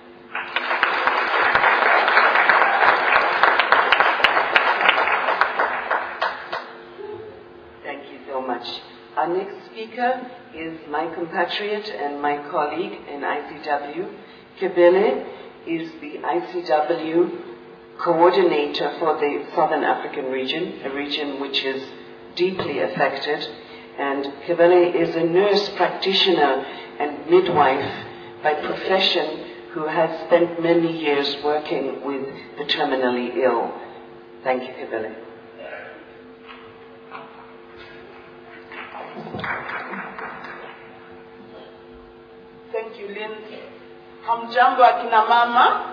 Thank you so much. Our next speaker is my compatriot and my colleague in ICW. Kebele is the ICW coordinator for the Southern African region, a region which is deeply affected. And Kebele is a nurse practitioner and midwife by profession who has spent many years working with the terminally ill. Thank you, Kebele. Thank you, Lynn. Hamjambo akina mama.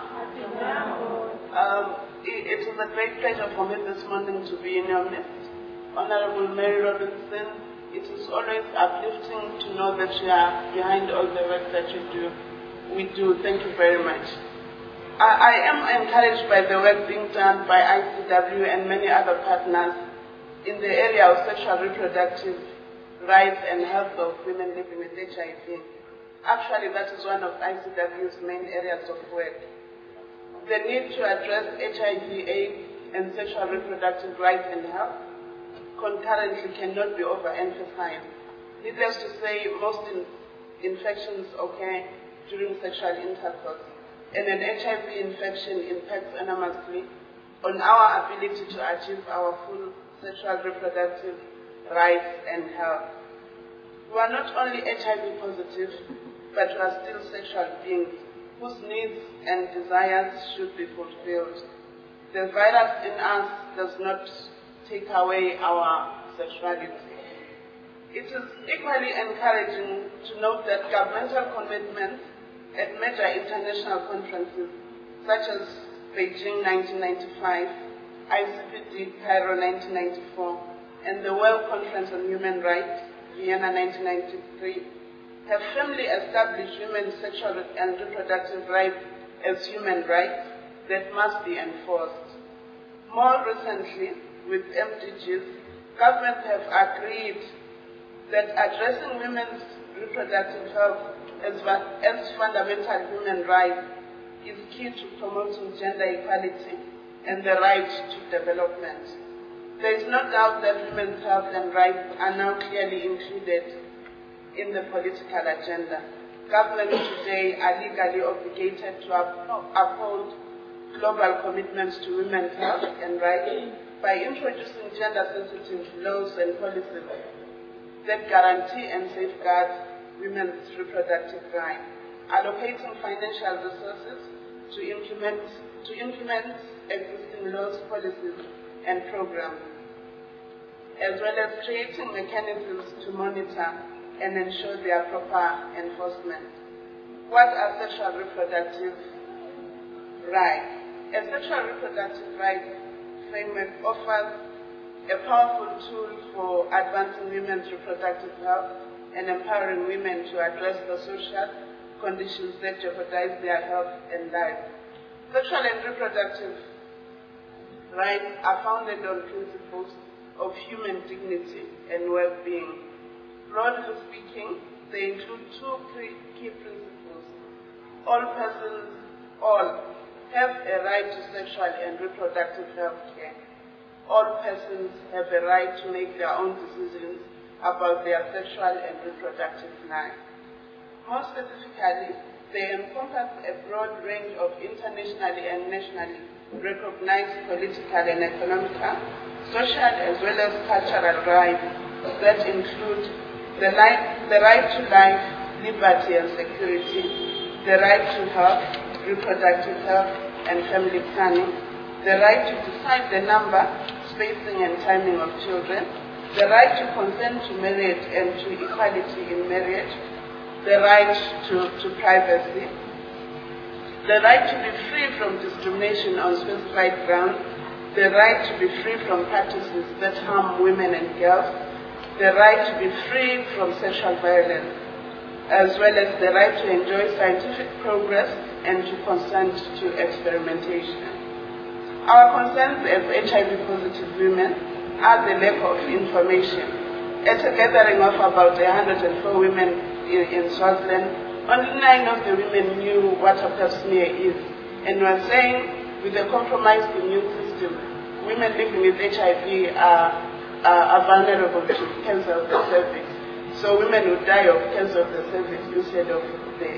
It is a great pleasure for me this morning to be in your midst. Honorable Mary Robinson, it is always uplifting to know that you are behind all the work that you do. We do. Thank you very much. I am encouraged by the work being done by ICW and many other partners in the area of sexual reproductive rights and health of women living with HIV. Actually, that is one of ICW's main areas of work. The need to address HIV, AIDS, and sexual reproductive rights and health concurrently cannot be overemphasized. Needless to say, most infections occur during sexual intercourse, and an HIV infection impacts enormously on our ability to achieve our full sexual reproductive rights and health. We are not only HIV positive, but we are still sexual beings whose needs and desires should be fulfilled. The virus in us does not take away our sexuality. It is equally encouraging to note that governmental commitments at major international conferences such as Beijing 1995, ICPD Cairo 1994, and the World Conference on Human Rights, Vienna 1993, have firmly established women's sexual and reproductive rights as human rights that must be enforced. More recently, with MDGs, governments have agreed that addressing women's reproductive health as fundamental human rights is key to promoting gender equality and the right to development. There is no doubt that women's health and rights are now clearly included in the political agenda. Governments today are legally obligated to uphold global commitments to women's health and rights by introducing gender-sensitive laws and policies that guarantee and safeguard women's reproductive rights, allocating financial resources to implement existing laws, policies, and programs, as well as creating mechanisms to monitor and ensure their proper enforcement. What are sexual reproductive rights? A sexual reproductive rights framework offers a powerful tool for advancing women's reproductive health and empowering women to address the social conditions that jeopardize their health and life. Sexual and reproductive rights are founded on principles of human dignity and well-being. Broadly speaking, they include two key principles. All persons, have a right to sexual and reproductive health care. All persons have a right to make their own decisions about their sexual and reproductive life. More specifically, they encompass a broad range of internationally and nationally recognized political and economical, social as well as cultural rights that include the right to life, liberty and security, the right to health, reproductive health and family planning, the right to decide the number, spacing and timing of children, the right to consent to marriage and to equality in marriage, the right to privacy, the right to be free from discrimination on specified grounds, the right to be free from practices that harm women and girls, the right to be free from sexual violence, as well as the right to enjoy scientific progress and to consent to experimentation. Our concerns as HIV-positive women are the lack of information. At a gathering of about 104 women in Swaziland, only 9 of the women knew what a pap smear is, and were saying with a compromised immune system, women living with HIV are vulnerable to cancer of the cervix. So women would die of cancer of the cervix instead of the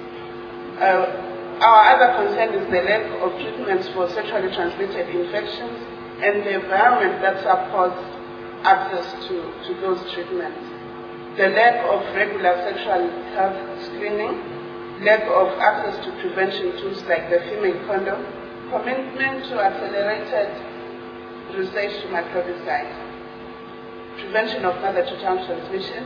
AIDS. Our other concern is the lack of treatments for sexually transmitted infections and the environment that supports access to those treatments. The lack of regular sexual health screening, lack of access to prevention tools like the female condom, commitment to accelerated research to microbicide, prevention of mother-to-child transmission.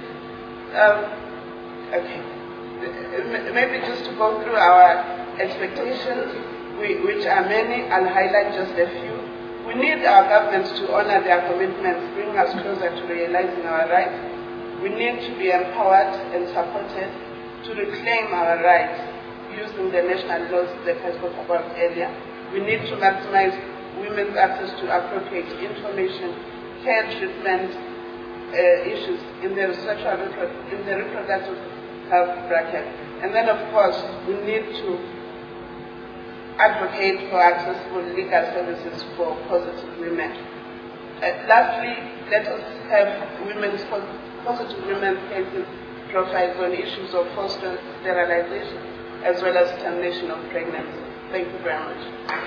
Maybe just to go through our expectations, which are many, I'll highlight just a few. We need our governments to honor their commitments, bring us closer to realizing our rights. We need to be empowered and supported to reclaim our rights using the national laws that I spoke about earlier. We need to maximize women's access to appropriate information, care treatment issues in the reproductive health bracket. And then, of course, we need to advocate for accessible legal services for positive women. Lastly, let us have positive women's cases profiles on issues of forced sterilization as well as termination of pregnancy. Thank you very much.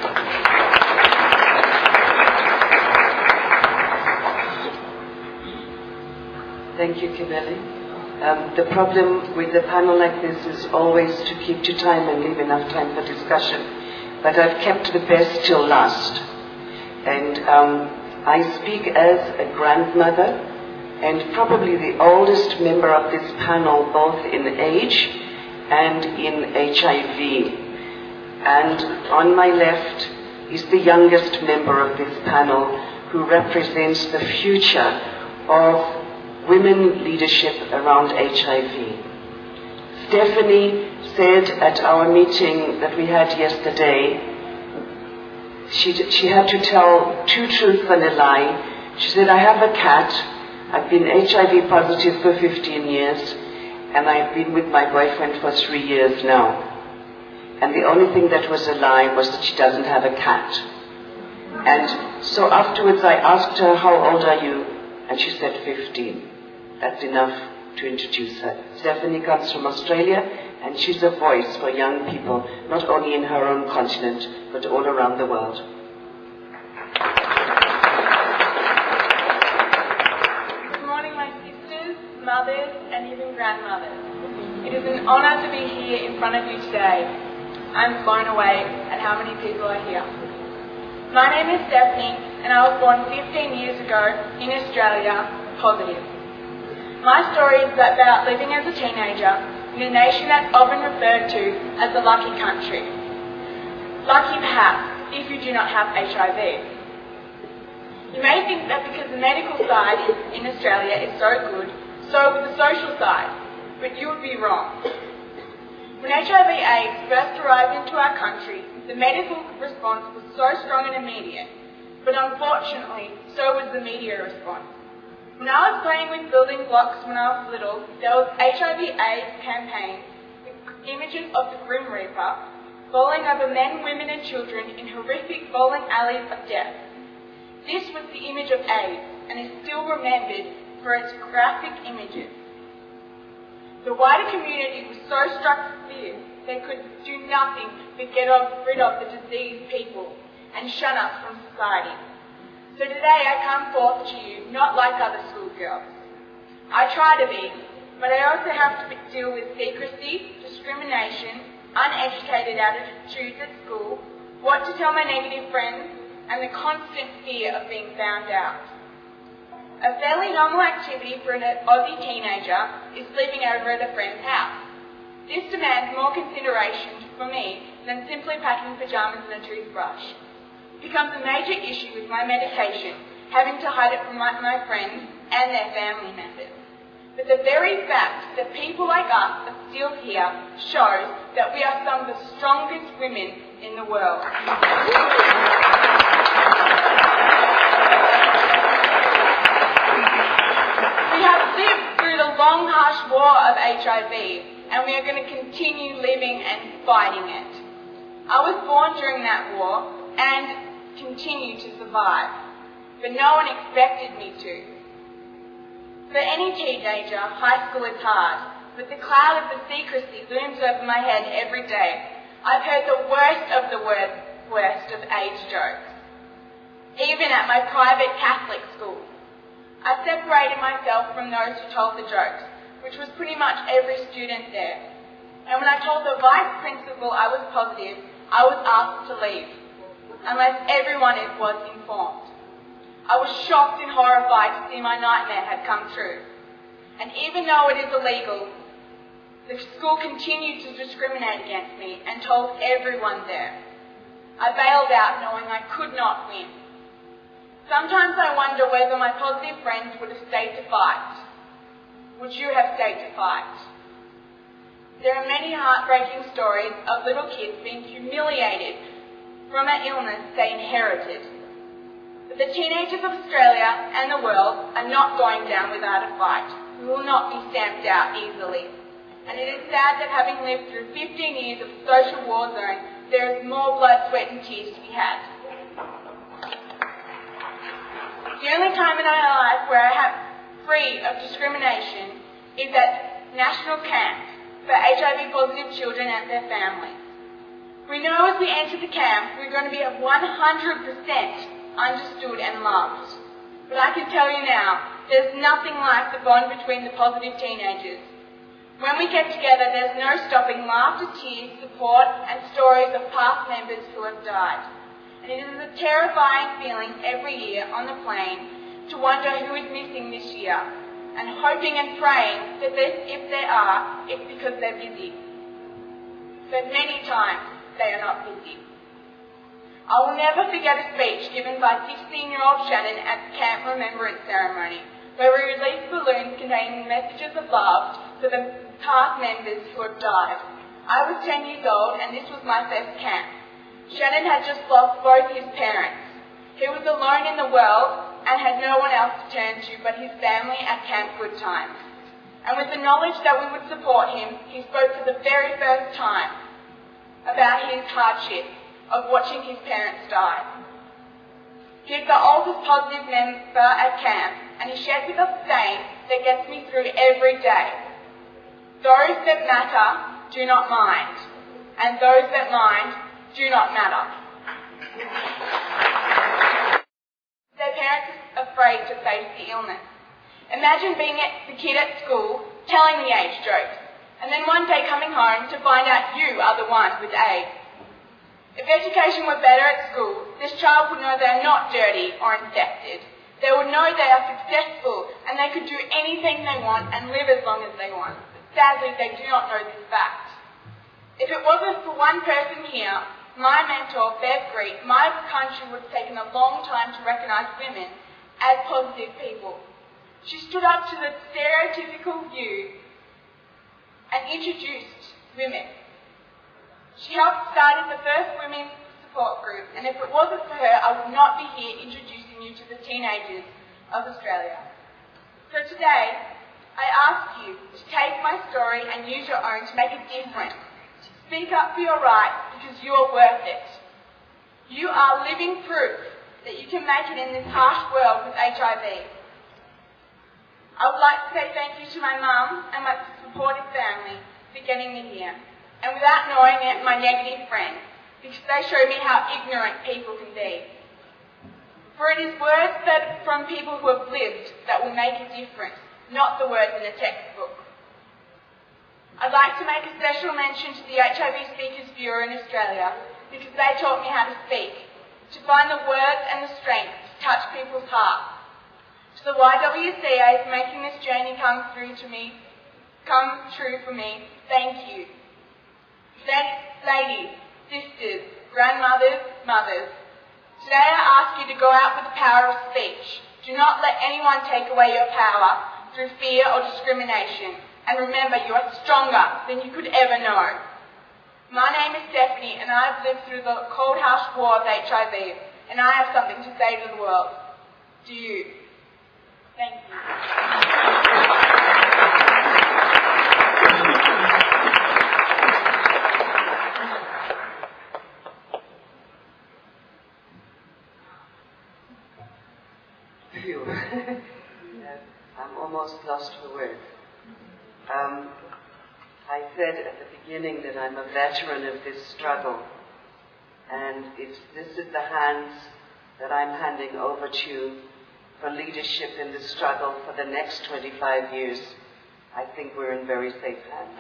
Thank you, Kibele. The problem with a panel like this is always to keep to time and leave enough time for discussion. But I've kept the best till last. And I speak as a grandmother and probably the oldest member of this panel, both in age and in HIV. And on my left is the youngest member of this panel who represents the future of women leadership around HIV. Stephanie said at our meeting that we had yesterday, she had to tell 2 truths and a lie. She said, I have a cat, I've been HIV positive for 15 years, and I've been with my boyfriend for 3 years now. And the only thing that was a lie was that she doesn't have a cat. And so afterwards I asked her, how old are you? And she said 15. That's enough to introduce her. Stephanie comes from Australia, and she's a voice for young people, not only in her own continent, but all around the world. even grandmothers. It is an honour to be here in front of you today. I'm blown away at how many people are here. My name is Stephanie, and I was born 15 years ago in Australia, positive. My story is about living as a teenager in a nation that's often referred to as the lucky country. Lucky perhaps if you do not have HIV. You may think that because the medical side in Australia is so good, so would the social side, but you would be wrong. When HIV/AIDS first arrived into our country, the medical response was so strong and immediate, but unfortunately, so was the media response. When I was playing with building blocks when I was little, there was HIV/AIDS campaigns with images of the Grim Reaper bowling over men, women and children in horrific bowling alleys of death. This was the image of AIDS, and is still remembered for its graphic images. The wider community was so struck with fear, they could do nothing but get rid of the diseased people and shun us from society. So today I come forth to you not like other schoolgirls. I try to be, but I also have to deal with secrecy, discrimination, uneducated attitudes at school, what to tell my negative friends, and the constant fear of being found out. A fairly normal activity for an Aussie teenager is sleeping over at a friend's house. This demands more consideration for me than simply packing pyjamas and a toothbrush. It becomes a major issue with my medication, having to hide it from my friends and their family members. But the very fact that people like us are still here shows that we are some of the strongest women in the world. We have lived through the long, harsh war of HIV, and we are going to continue living and fighting it. I was born during that war and continue to survive, but no one expected me to. For any teenager, high school is hard, but the cloud of the secrecy looms over my head every day. I've heard the worst of the worst of AIDS jokes, even at my private Catholic school. I separated myself from those who told the jokes, which was pretty much every student there. And when I told the vice principal I was positive, I was asked to leave, unless everyone was informed. I was shocked and horrified to see my nightmare had come true. And even though it is illegal, the school continued to discriminate against me and told everyone there. I bailed out knowing I could not win. Sometimes I wonder whether my positive friends would have stayed to fight. Would you have stayed to fight? There are many heartbreaking stories of little kids being humiliated from an illness they inherited. But the teenagers of Australia and the world are not going down without a fight. We will not be stamped out easily. And it is sad that having lived through 15 years of social war zone, there is more blood, sweat and tears to be had. The only time in our life where I have free of discrimination is at national camp for HIV-positive children and their families. We know as we enter the camp we're going to be 100% understood and loved. But I can tell you now, there's nothing like the bond between the positive teenagers. When we get together, there's no stopping laughter, tears, support and stories of past members who have died. And it is a terrifying feeling every year on the plane to wonder who is missing this year, and hoping and praying that if they are, it's because they're busy. But many times, they are not busy. I will never forget a speech given by 16-year-old Shannon at the Camp Remembrance Ceremony, where we released balloons containing messages of love to the past members who have died. I was 10 years old, and this was my first camp. Shannon had just lost both his parents. He was alone in the world and had no one else to turn to but his family at Camp Good Times. And with the knowledge that we would support him, he spoke for the very first time about his hardship of watching his parents die. He is the oldest positive member at camp, and he shared with us a saying that gets me through every day. Those that matter do not mind, and those that mind do not matter. Their parents are afraid to face the illness. Imagine being the kid at school telling the age jokes, and then one day coming home to find out you are the one with AIDS. If education were better at school, this child would know they are not dirty or infected. They would know they are successful and they could do anything they want and live as long as they want. But sadly, they do not know this fact. If it wasn't for one person here, my mentor, Bev Greet, my country would have taken a long time to recognise women as positive people. She stood up to the stereotypical view and introduced women. She helped start the first women's support group, and if it wasn't for her, I would not be here introducing you to the teenagers of Australia. So today, I ask you to take my story and use your own to make a difference. Speak up for your rights because you are worth it. You are living proof that you can make it in this harsh world with HIV. I would like to say thank you to my mum and my supportive family for getting me here, and without knowing it, my negative friends, because they show me how ignorant people can be. For it is words that from people who have lived that will make a difference, not the words in a textbook. I'd like to make a special mention to the HIV Speakers Bureau in Australia, because they taught me how to speak, to find the words and the strength to touch people's hearts. To the YWCA for making this journey come true for me, thank you. Ladies, sisters, grandmothers, mothers, today I ask you to go out with the power of speech. Do not let anyone take away your power through fear or discrimination. And remember, you are stronger than you could ever know. My name is Stephanie, and I have lived through the cold, harsh war of HIV, and I have something to say to the world. Do you? Thank you. Phew. I'm almost lost for words. I said at the beginning that I'm a veteran of this struggle, and if this is the hands that I'm handing over to for leadership in the struggle for the next 25 years, I think we're in very safe hands.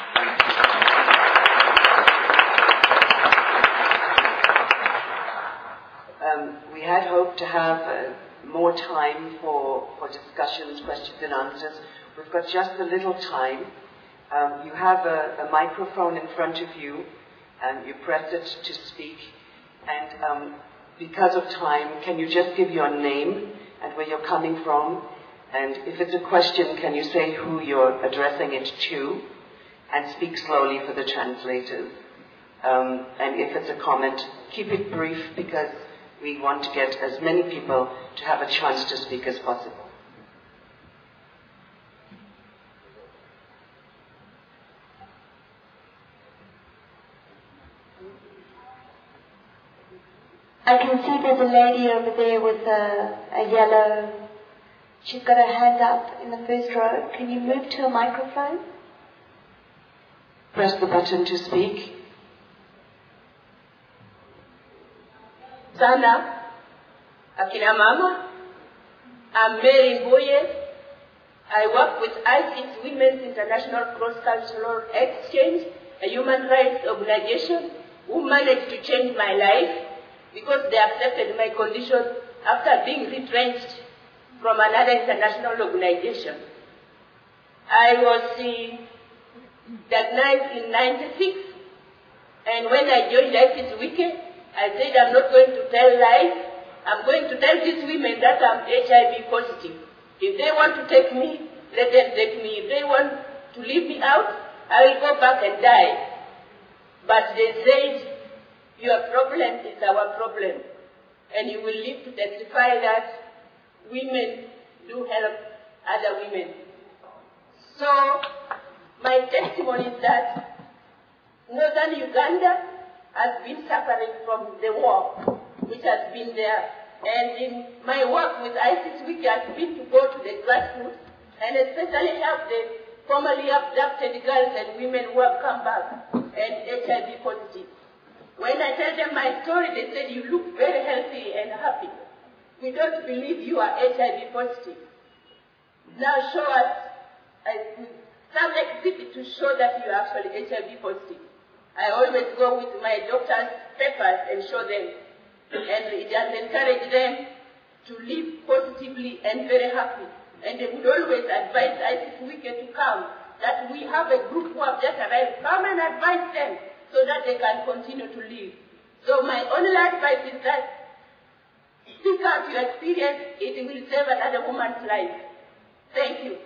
We had hoped to have more time for discussions, questions and answers. We've got just a little time. You have a microphone in front of you, and you press it to speak. And because of time, can you just give your name and where you're coming from? And if it's a question, can you say who you're addressing it to? And speak slowly for the translators. And if it's a comment, keep it brief, because we want to get as many people to have a chance to speak as possible. I can see there's a lady over there with a yellow, she's got her hand up in the first row. Can you move to a microphone? Press the button to speak. Sana, akina mama, I'm Mary Mboye. I work with I6 Women's International Cross-Cultural Exchange, a human rights organization who managed to change my life because they accepted my condition after being retrenched from another international organization. I was diagnosed in '96, and when I joined I6 Wiki, I said I'm not going to tell lies. I'm going to tell these women that I'm HIV positive. If they want to take me, let them take me. If they want to leave me out, I will go back and die. But they said, your problem is our problem, and you will live to testify that women do help other women. So, my testimony is that northern Uganda has been suffering from the war, which has been there. And in my work with I6 Wiki has been to go to the grassroots and especially help the formerly abducted girls and women who have come back and HIV positive. When I tell them my story, they said, you look very healthy and happy. We don't believe you are HIV positive. Now show us some exhibit to show that you are actually HIV positive. I always go with my doctor's papers and show them. And it has encouraged them to live positively and very happy. And they would always advise ISIS Weekend to come, that we have a group who have just arrived. Come and advise them so that they can continue to live. So my only advice is that speak out your experience. It will save another woman's life. Thank you.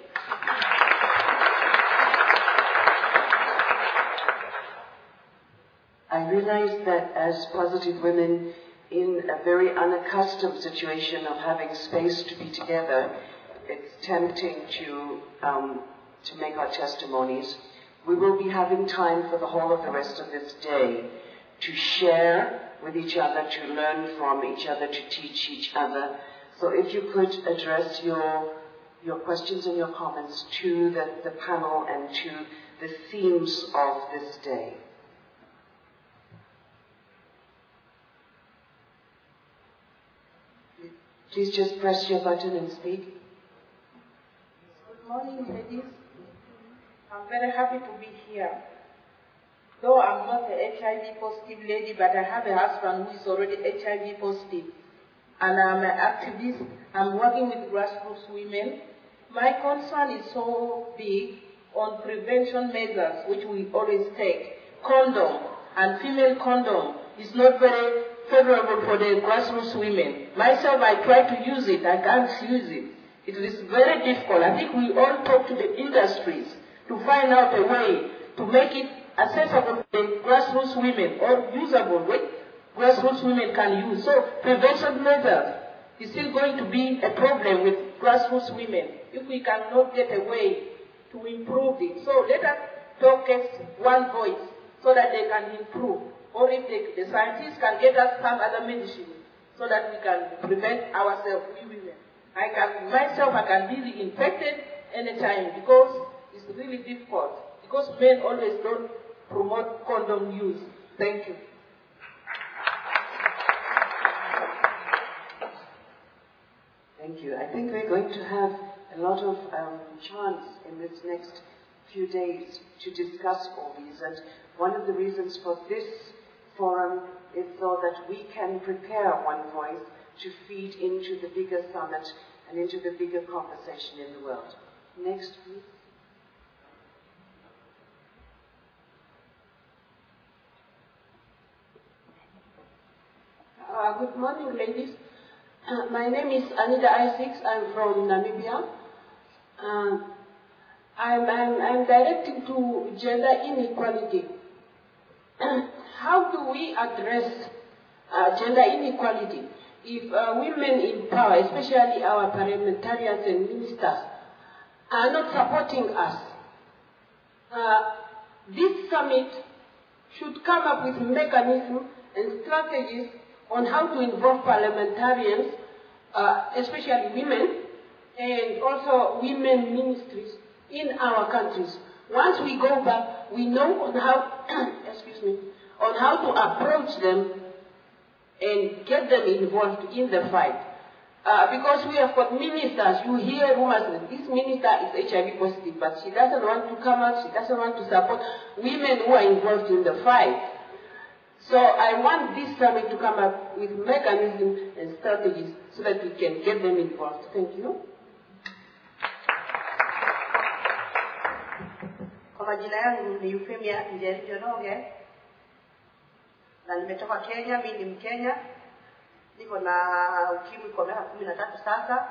I realize that as positive women in a very unaccustomed situation of having space to be together, it's tempting to make our testimonies. We will be having time for the whole of the rest of this day to share with each other, to learn from each other, to teach each other. So if you could address your questions and your comments to the panel and to the themes of this day. Please just press your button and speak. Good morning, ladies. I'm very happy to be here. Though I'm not a HIV positive lady, but I have a husband who is already HIV positive. And I'm an activist. I'm working with grassroots women. My concern is so big on prevention measures, which we always take. Condom and female condom is not very favorable for the grassroots women. Myself, I try to use it. I can't use it. It is very difficult. I think we all talk to the industries to find out a way to make it accessible to the grassroots women or usable, which grassroots women can use. So prevention measures is still going to be a problem with grassroots women if we cannot get a way to improve it. So let us talk as one voice so that they can improve. Or if the scientists can get us some other medicine so that we can prevent ourselves, we women. I can be reinfected anytime because it's really difficult. Because men always don't promote condom use. Thank you. Thank you. I think we're going to have a lot of chance in this next few days to discuss all these. And one of the reasons for this forum is so that we can prepare one voice to feed into the bigger summit and into the bigger conversation in the world. Next, please. Good morning, ladies. My name is Anita Isaacs. I'm from Namibia. I'm directed to gender inequality. How do we address gender inequality if women in power, especially our parliamentarians and ministers, are not supporting us? This summit should come up with mechanisms and strategies on how to involve parliamentarians, especially women, and also women ministries in our countries. Once we go back, we know on how, on how to approach them and get them involved in the fight. Because we have got ministers, you hear rumors that this minister is HIV positive, but she doesn't want to come out, she doesn't want to support women who are involved in the fight. So I want this summit to come up with mechanisms and strategies so that we can get them involved. Thank you. Kwa majina yangu ni Euphemia Njoroge na nimetoka Kenya. Mimi ni Mkenya, niko na ukimwi kwa miaka 13 sasa.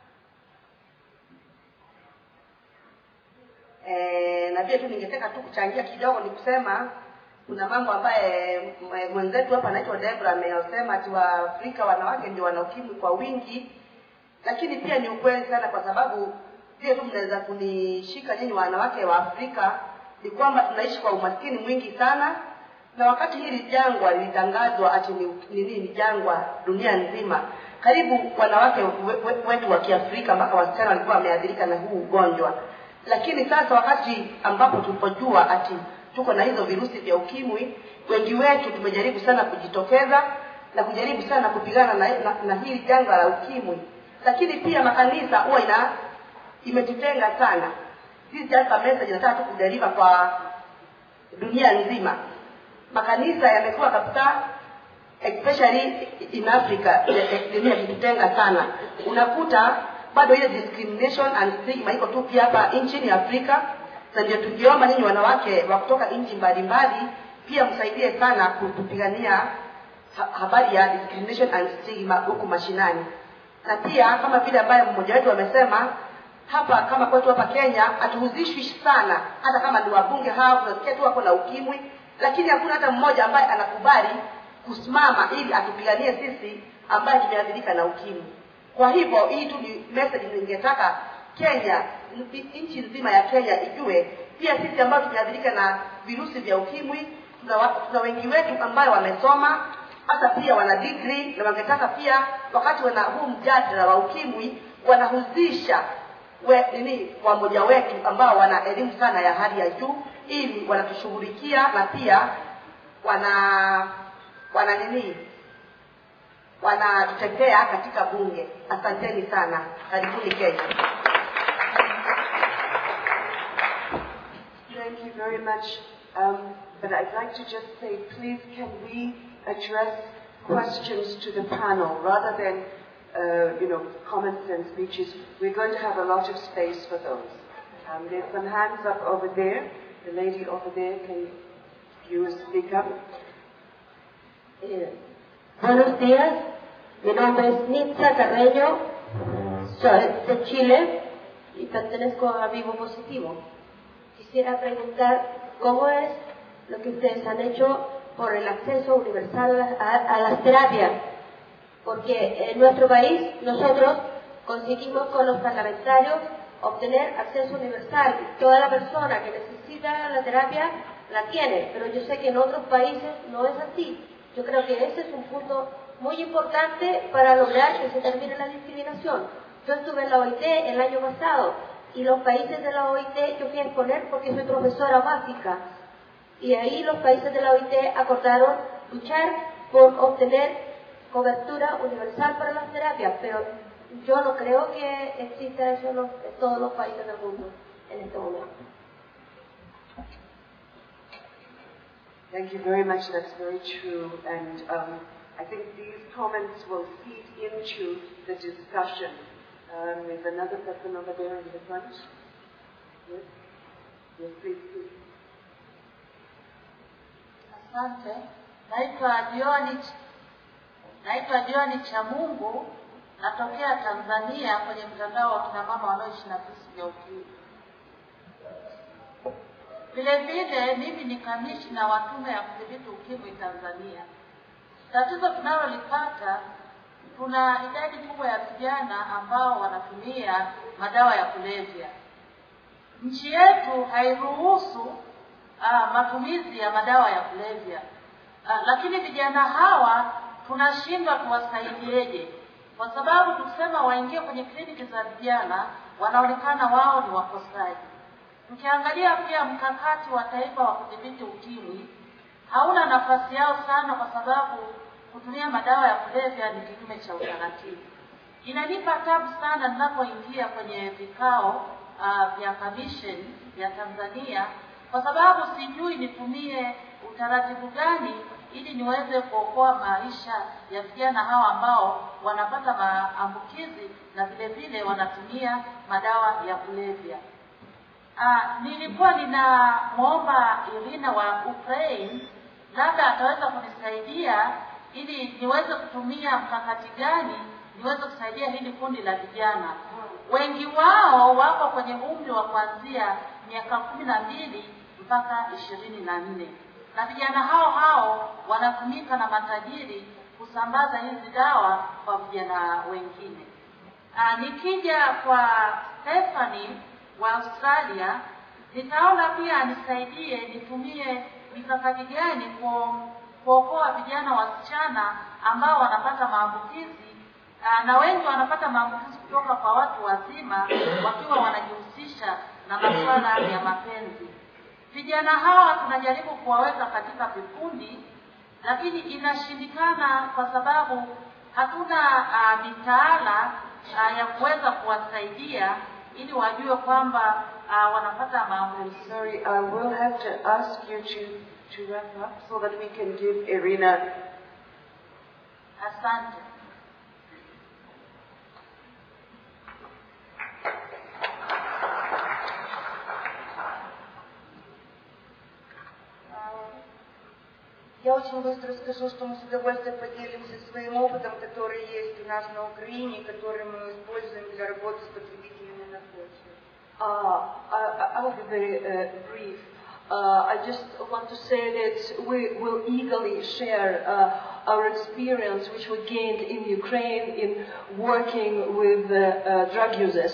Na pia tu ningetaka tu kuchangia kidogo, ni kusema kuna mambo ambaye mwenzetu hapa anaitwa Debra amesema ati Waafrika wanawake ndio wana ukimwi kwa wingi, lakini pia ni ukweli sana, kwa sababu pia tu mnaweza kunishika nyinyi wanawake wa Afrika, ni kwamba tunaishi kwa umaskini mwingi sana. Na wakati hili jangwa lilitangazwa ati ni jangwa dunia nzima, karibu wanawake wetu wa Kiafrika mpaka wasichana walikuwa wameathirika na huu ugonjwa. Lakini sasa wakati ambapo tulipojua ati tuko na hizo virusi vya ukimwi, wengi wetu tumejaribu sana kujitokeza na kujaribu sana kupigana na hili janga la ukimwi. Lakini pia makanisa huwa imetitenga sana. This is just a message nataka tu kudeliver kwa dunia nzima. Makanisa yamekuwa kabisa, especially in Africa, dunia ikitenga sana. Unakuta bado ile discrimination and stigma iko tu pia hapa nchini Afrika. Sasa ndio tungeomba ninyi wanawake wa kutoka nchi mbalimbali pia msaidie sana kupigania habari ya discrimination and stigma huku mashinani. Na pia kama vile ambaye mmoja wetu amesema, hapa kama kwetu hapa Kenya hatuhuzishwi sana, hata kama ni wabunge hao tunasikia tu wako na ukimwi, lakini hakuna hata mmoja ambaye anakubali kusimama ili atupiganie sisi ambaye tumeathirika na ukimwi. Kwa hivyo hii tu ni message ningetaka Kenya, nchi nzima ya Kenya ijue pia sisi ambao tumeathirika na virusi vya ukimwi, tuna wengi wetu ambao wamesoma, hata pia wana degree, na wangetaka pia wakati wana huu mjadala wa ukimwi wanahusisha wamoja wetu ambao wana elimu sana ya hali ya juu, ili wanatushughulikia na pia wanatutetea katika bunge. Asanteni sana. Karibuni Kenya. Thank you very much. But I'd like to just say, please, can we address questions to the panel rather than, comments and speeches? We're going to have a lot of space for those. There's some hands up over there. The lady over there, can you speak up? Buenos días, mi nombre es Nitza Carreño, soy de Chile y pertenezco a Vivo Positivo. Quisiera preguntar cómo es lo que ustedes han hecho por el acceso universal a las terapias, porque en nuestro país nosotros conseguimos con los parlamentarios obtener acceso universal. Toda la persona que necesita la terapia la tiene, pero yo sé que en otros países no es así. Yo creo que ese es un punto muy importante para lograr que se termine la discriminación. Yo estuve en la OIT el año pasado y los países de la OIT yo fui a exponer porque soy profesora básica, y ahí los países de la OIT acordaron luchar por obtener cobertura universal para las terapias, pero yo no creo que exista eso en todos los países del mundo en este momento. Thank you very much. That's very true. And I think these comments will feed into the discussion. There's another person over there in the front. Yes? Yes, please. Asante. Naitwa Joani Chamungu, natokea Tanzania kwenye mtandao wa kina mama wanaoishi na virusi vya ukimwi. Vile vile mimi ni kamishna wa tume ya kudhibiti ukimwi Tanzania. Tatizo tunalolipata, kuna idadi kubwa ya vijana ambao wanatumia madawa ya kulevya. Nchi yetu hairuhusu matumizi ya madawa ya kulevya. Lakini vijana hawa tunashindwa kuwasaidieje? Kwa sababu tukisema waingie kwenye kliniki za vijana, wanaonekana wao ni wakosaji. Tukiangalia pia mkakati wa taifa wa kudhibiti ukimwi, hauna nafasi yao sana, kwa sababu kutumia madawa ya kulevya ni kinyume cha utaratibu. Inanipa tabu sana ninapoingia kwenye vikao vya commission ya Tanzania, kwa sababu sijui nitumie utaratibu gani ili niweze kuokoa maisha ya vijana hawa ambao wanapata maambukizi na vile vile wanatumia madawa ya kulevya. Nilikuwa ninamuomba Irina wa Ukraine, labda ataweza kunisaidia ili niweze kutumia mkakati gani niweze kusaidia hili kundi la vijana. Wengi wao wako kwenye umri wa kuanzia miaka 12 mpaka 24. Na vijana hao wanatumika na matajiri kusambaza hizi dawa kwa vijana wengine. Nikija kwa Stephanie wa Australia, nitaona pia nisaidie nitumie mikakati gani kuokoa vijana wasichana ambao wanapata maambukizi, na wengi wanapata maambukizi kutoka kwa watu wazima wakiwa wanajihusisha na masuala ya mapenzi. Vijana hawa tunajaribu kuwaweka katika vikundi, lakini inashindikana kwa sababu hatuna mitaala ya kuweza kuwasaidia ili wajue kwamba wanapata maamuzi. Sorry, I will have to ask you to wrap up so that we can give Irina. Asante. Я очень быстро скажу, что мы с удовольствием поделимся своим опытом, который есть у нас на Украине, который мы используем для работы с потребителями на почве. I will be very brief. I just want to say that we will eagerly share our experience which we gained in Ukraine in working with drug users.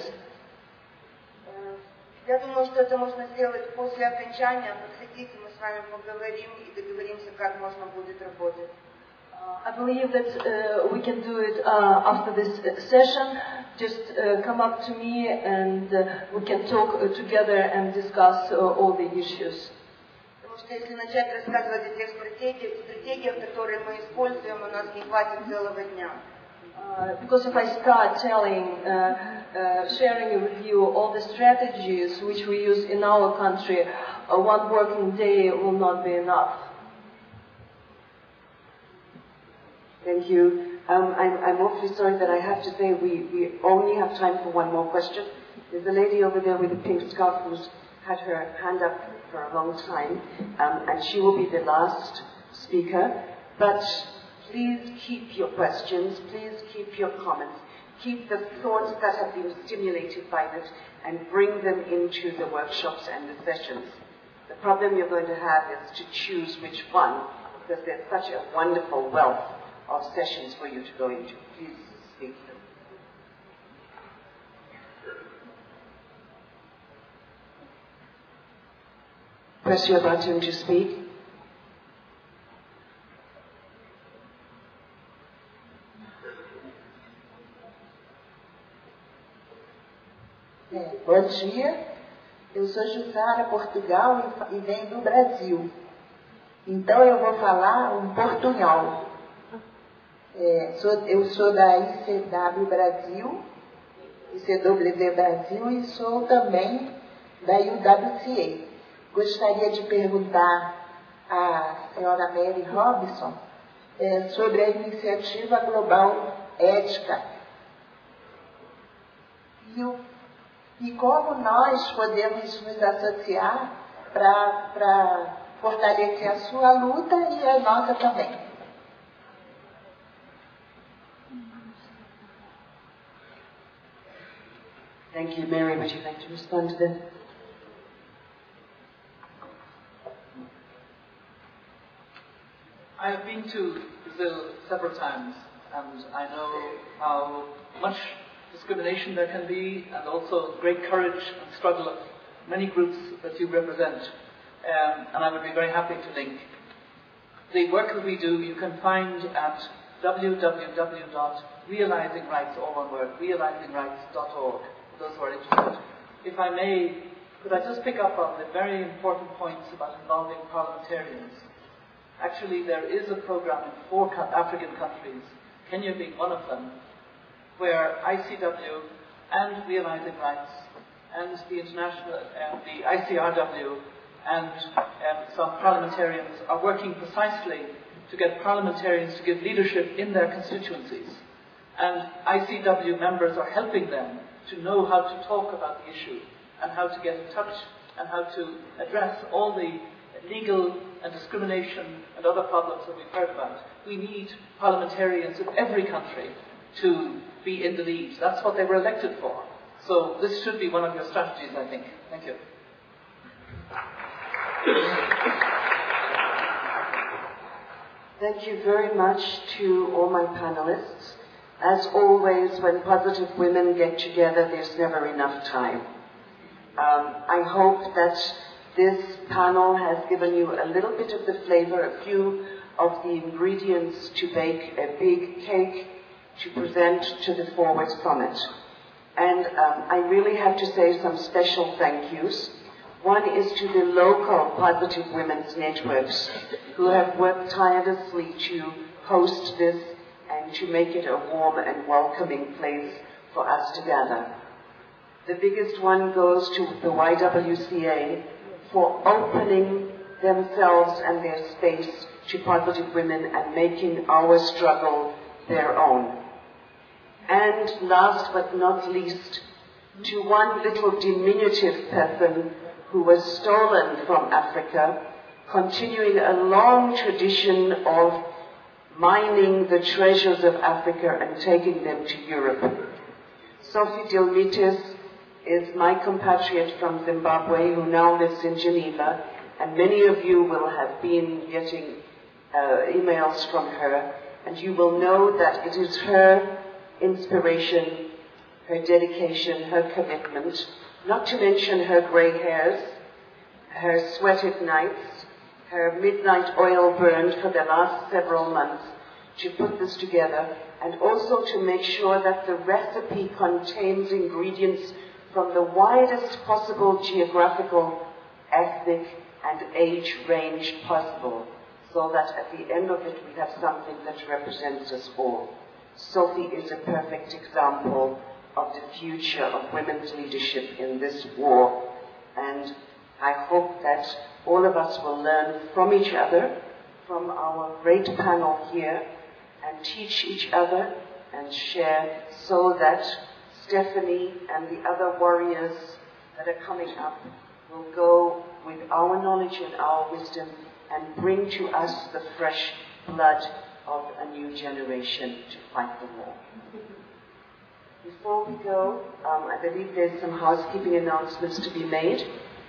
Я думаю, что это можно сделать после окончания. Подходите, мы с вами поговорим и договоримся, как можно будет работать. I believe that we can do it after this session. Just come up to me and we can talk together and discuss all the issues. Потому что если начать рассказывать о тех стратегиях, которые мы используем, у нас не хватит целого дня. Because if I start telling, sharing with you all the strategies which we use in our country, one working day will not be enough. Thank you. I'm awfully sorry that I have to say we only have time for one more question. There's a lady over there with a pink scarf who's had her hand up for a long time, and she will be the last speaker. But please keep your questions, please keep your comments, keep the thoughts that have been stimulated by this and bring them into the workshops and the sessions. The problem you're going to have is to choose which one, because there's such a wonderful wealth of sessions for you to go into. Please speak. Press your button to speak. Bom dia, eu sou Jussara, Portugal e venho do Brasil. Então eu vou falar um portunhol. Eu sou da ICW Brasil e sou também da UWCA. Gostaria de perguntar à senhora Mary Robson sobre a iniciativa global ética e como nós podemos nos associar para fortalecer a sua luta e a nossa também. Thank you, Mary. Would you like to respond to this? I've been to Brazil several times, and I know how much discrimination there can be, and also great courage and struggle of many groups that you represent. And I would be very happy to link. The work that we do, you can find at www.realizingrights, all one word, realizingrights.org, for those who are interested. If I may, could I just pick up on the very important points about involving parliamentarians? Actually, there is a program in 4 African countries, Kenya being one of them, where ICW and Realizing Rights and the international, the ICRW and some parliamentarians are working precisely to get parliamentarians to give leadership in their constituencies. And ICW members are helping them to know how to talk about the issue and how to get in touch and how to address all the legal and discrimination and other problems that we've heard about. We need parliamentarians in every country to be in the lead. That's what they were elected for. So this should be one of your strategies, I think. Thank you. Thank you very much to all my panelists. As always, when positive women get together, there's never enough time. I hope that this panel has given you a little bit of the flavor, a few of the ingredients to bake a big cake to present to the Forward Summit. And I really have to say some special thank yous. One is to the local Positive Women's Networks who have worked tirelessly to host this and to make it a warm and welcoming place for us to gather. The biggest one goes to the YWCA for opening themselves and their space to positive women and making our struggle their own. And last but not least, to one little diminutive person who was stolen from Africa, continuing a long tradition of mining the treasures of Africa and taking them to Europe. Sophie Dilmitis is my compatriot from Zimbabwe who now lives in Geneva, and many of you will have been getting emails from her, and you will know that it is her inspiration, her dedication, her commitment, not to mention her grey hairs, her sweated nights, her midnight oil burned for the last several months to put this together, and also to make sure that the recipe contains ingredients from the widest possible geographical, ethnic, and age range possible, so that at the end of it we have something that represents us all. Sophie is a perfect example of the future of women's leadership in this war, and I hope that all of us will learn from each other, from our great panel here, and teach each other and share, so that Stephanie and the other warriors that are coming up will go with our knowledge and our wisdom and bring to us the fresh blood of a new generation to fight the war. Before we go, I believe there's some housekeeping announcements to be made.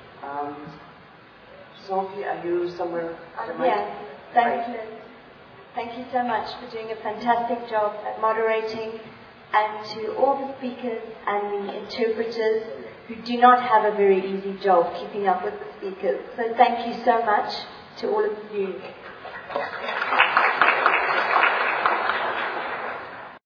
Sophie, are you somewhere? Yes, thank you. Thank you so much for doing a fantastic job at moderating, and to all the speakers and the interpreters who do not have a very easy job keeping up with the speakers. So thank you so much to all of you.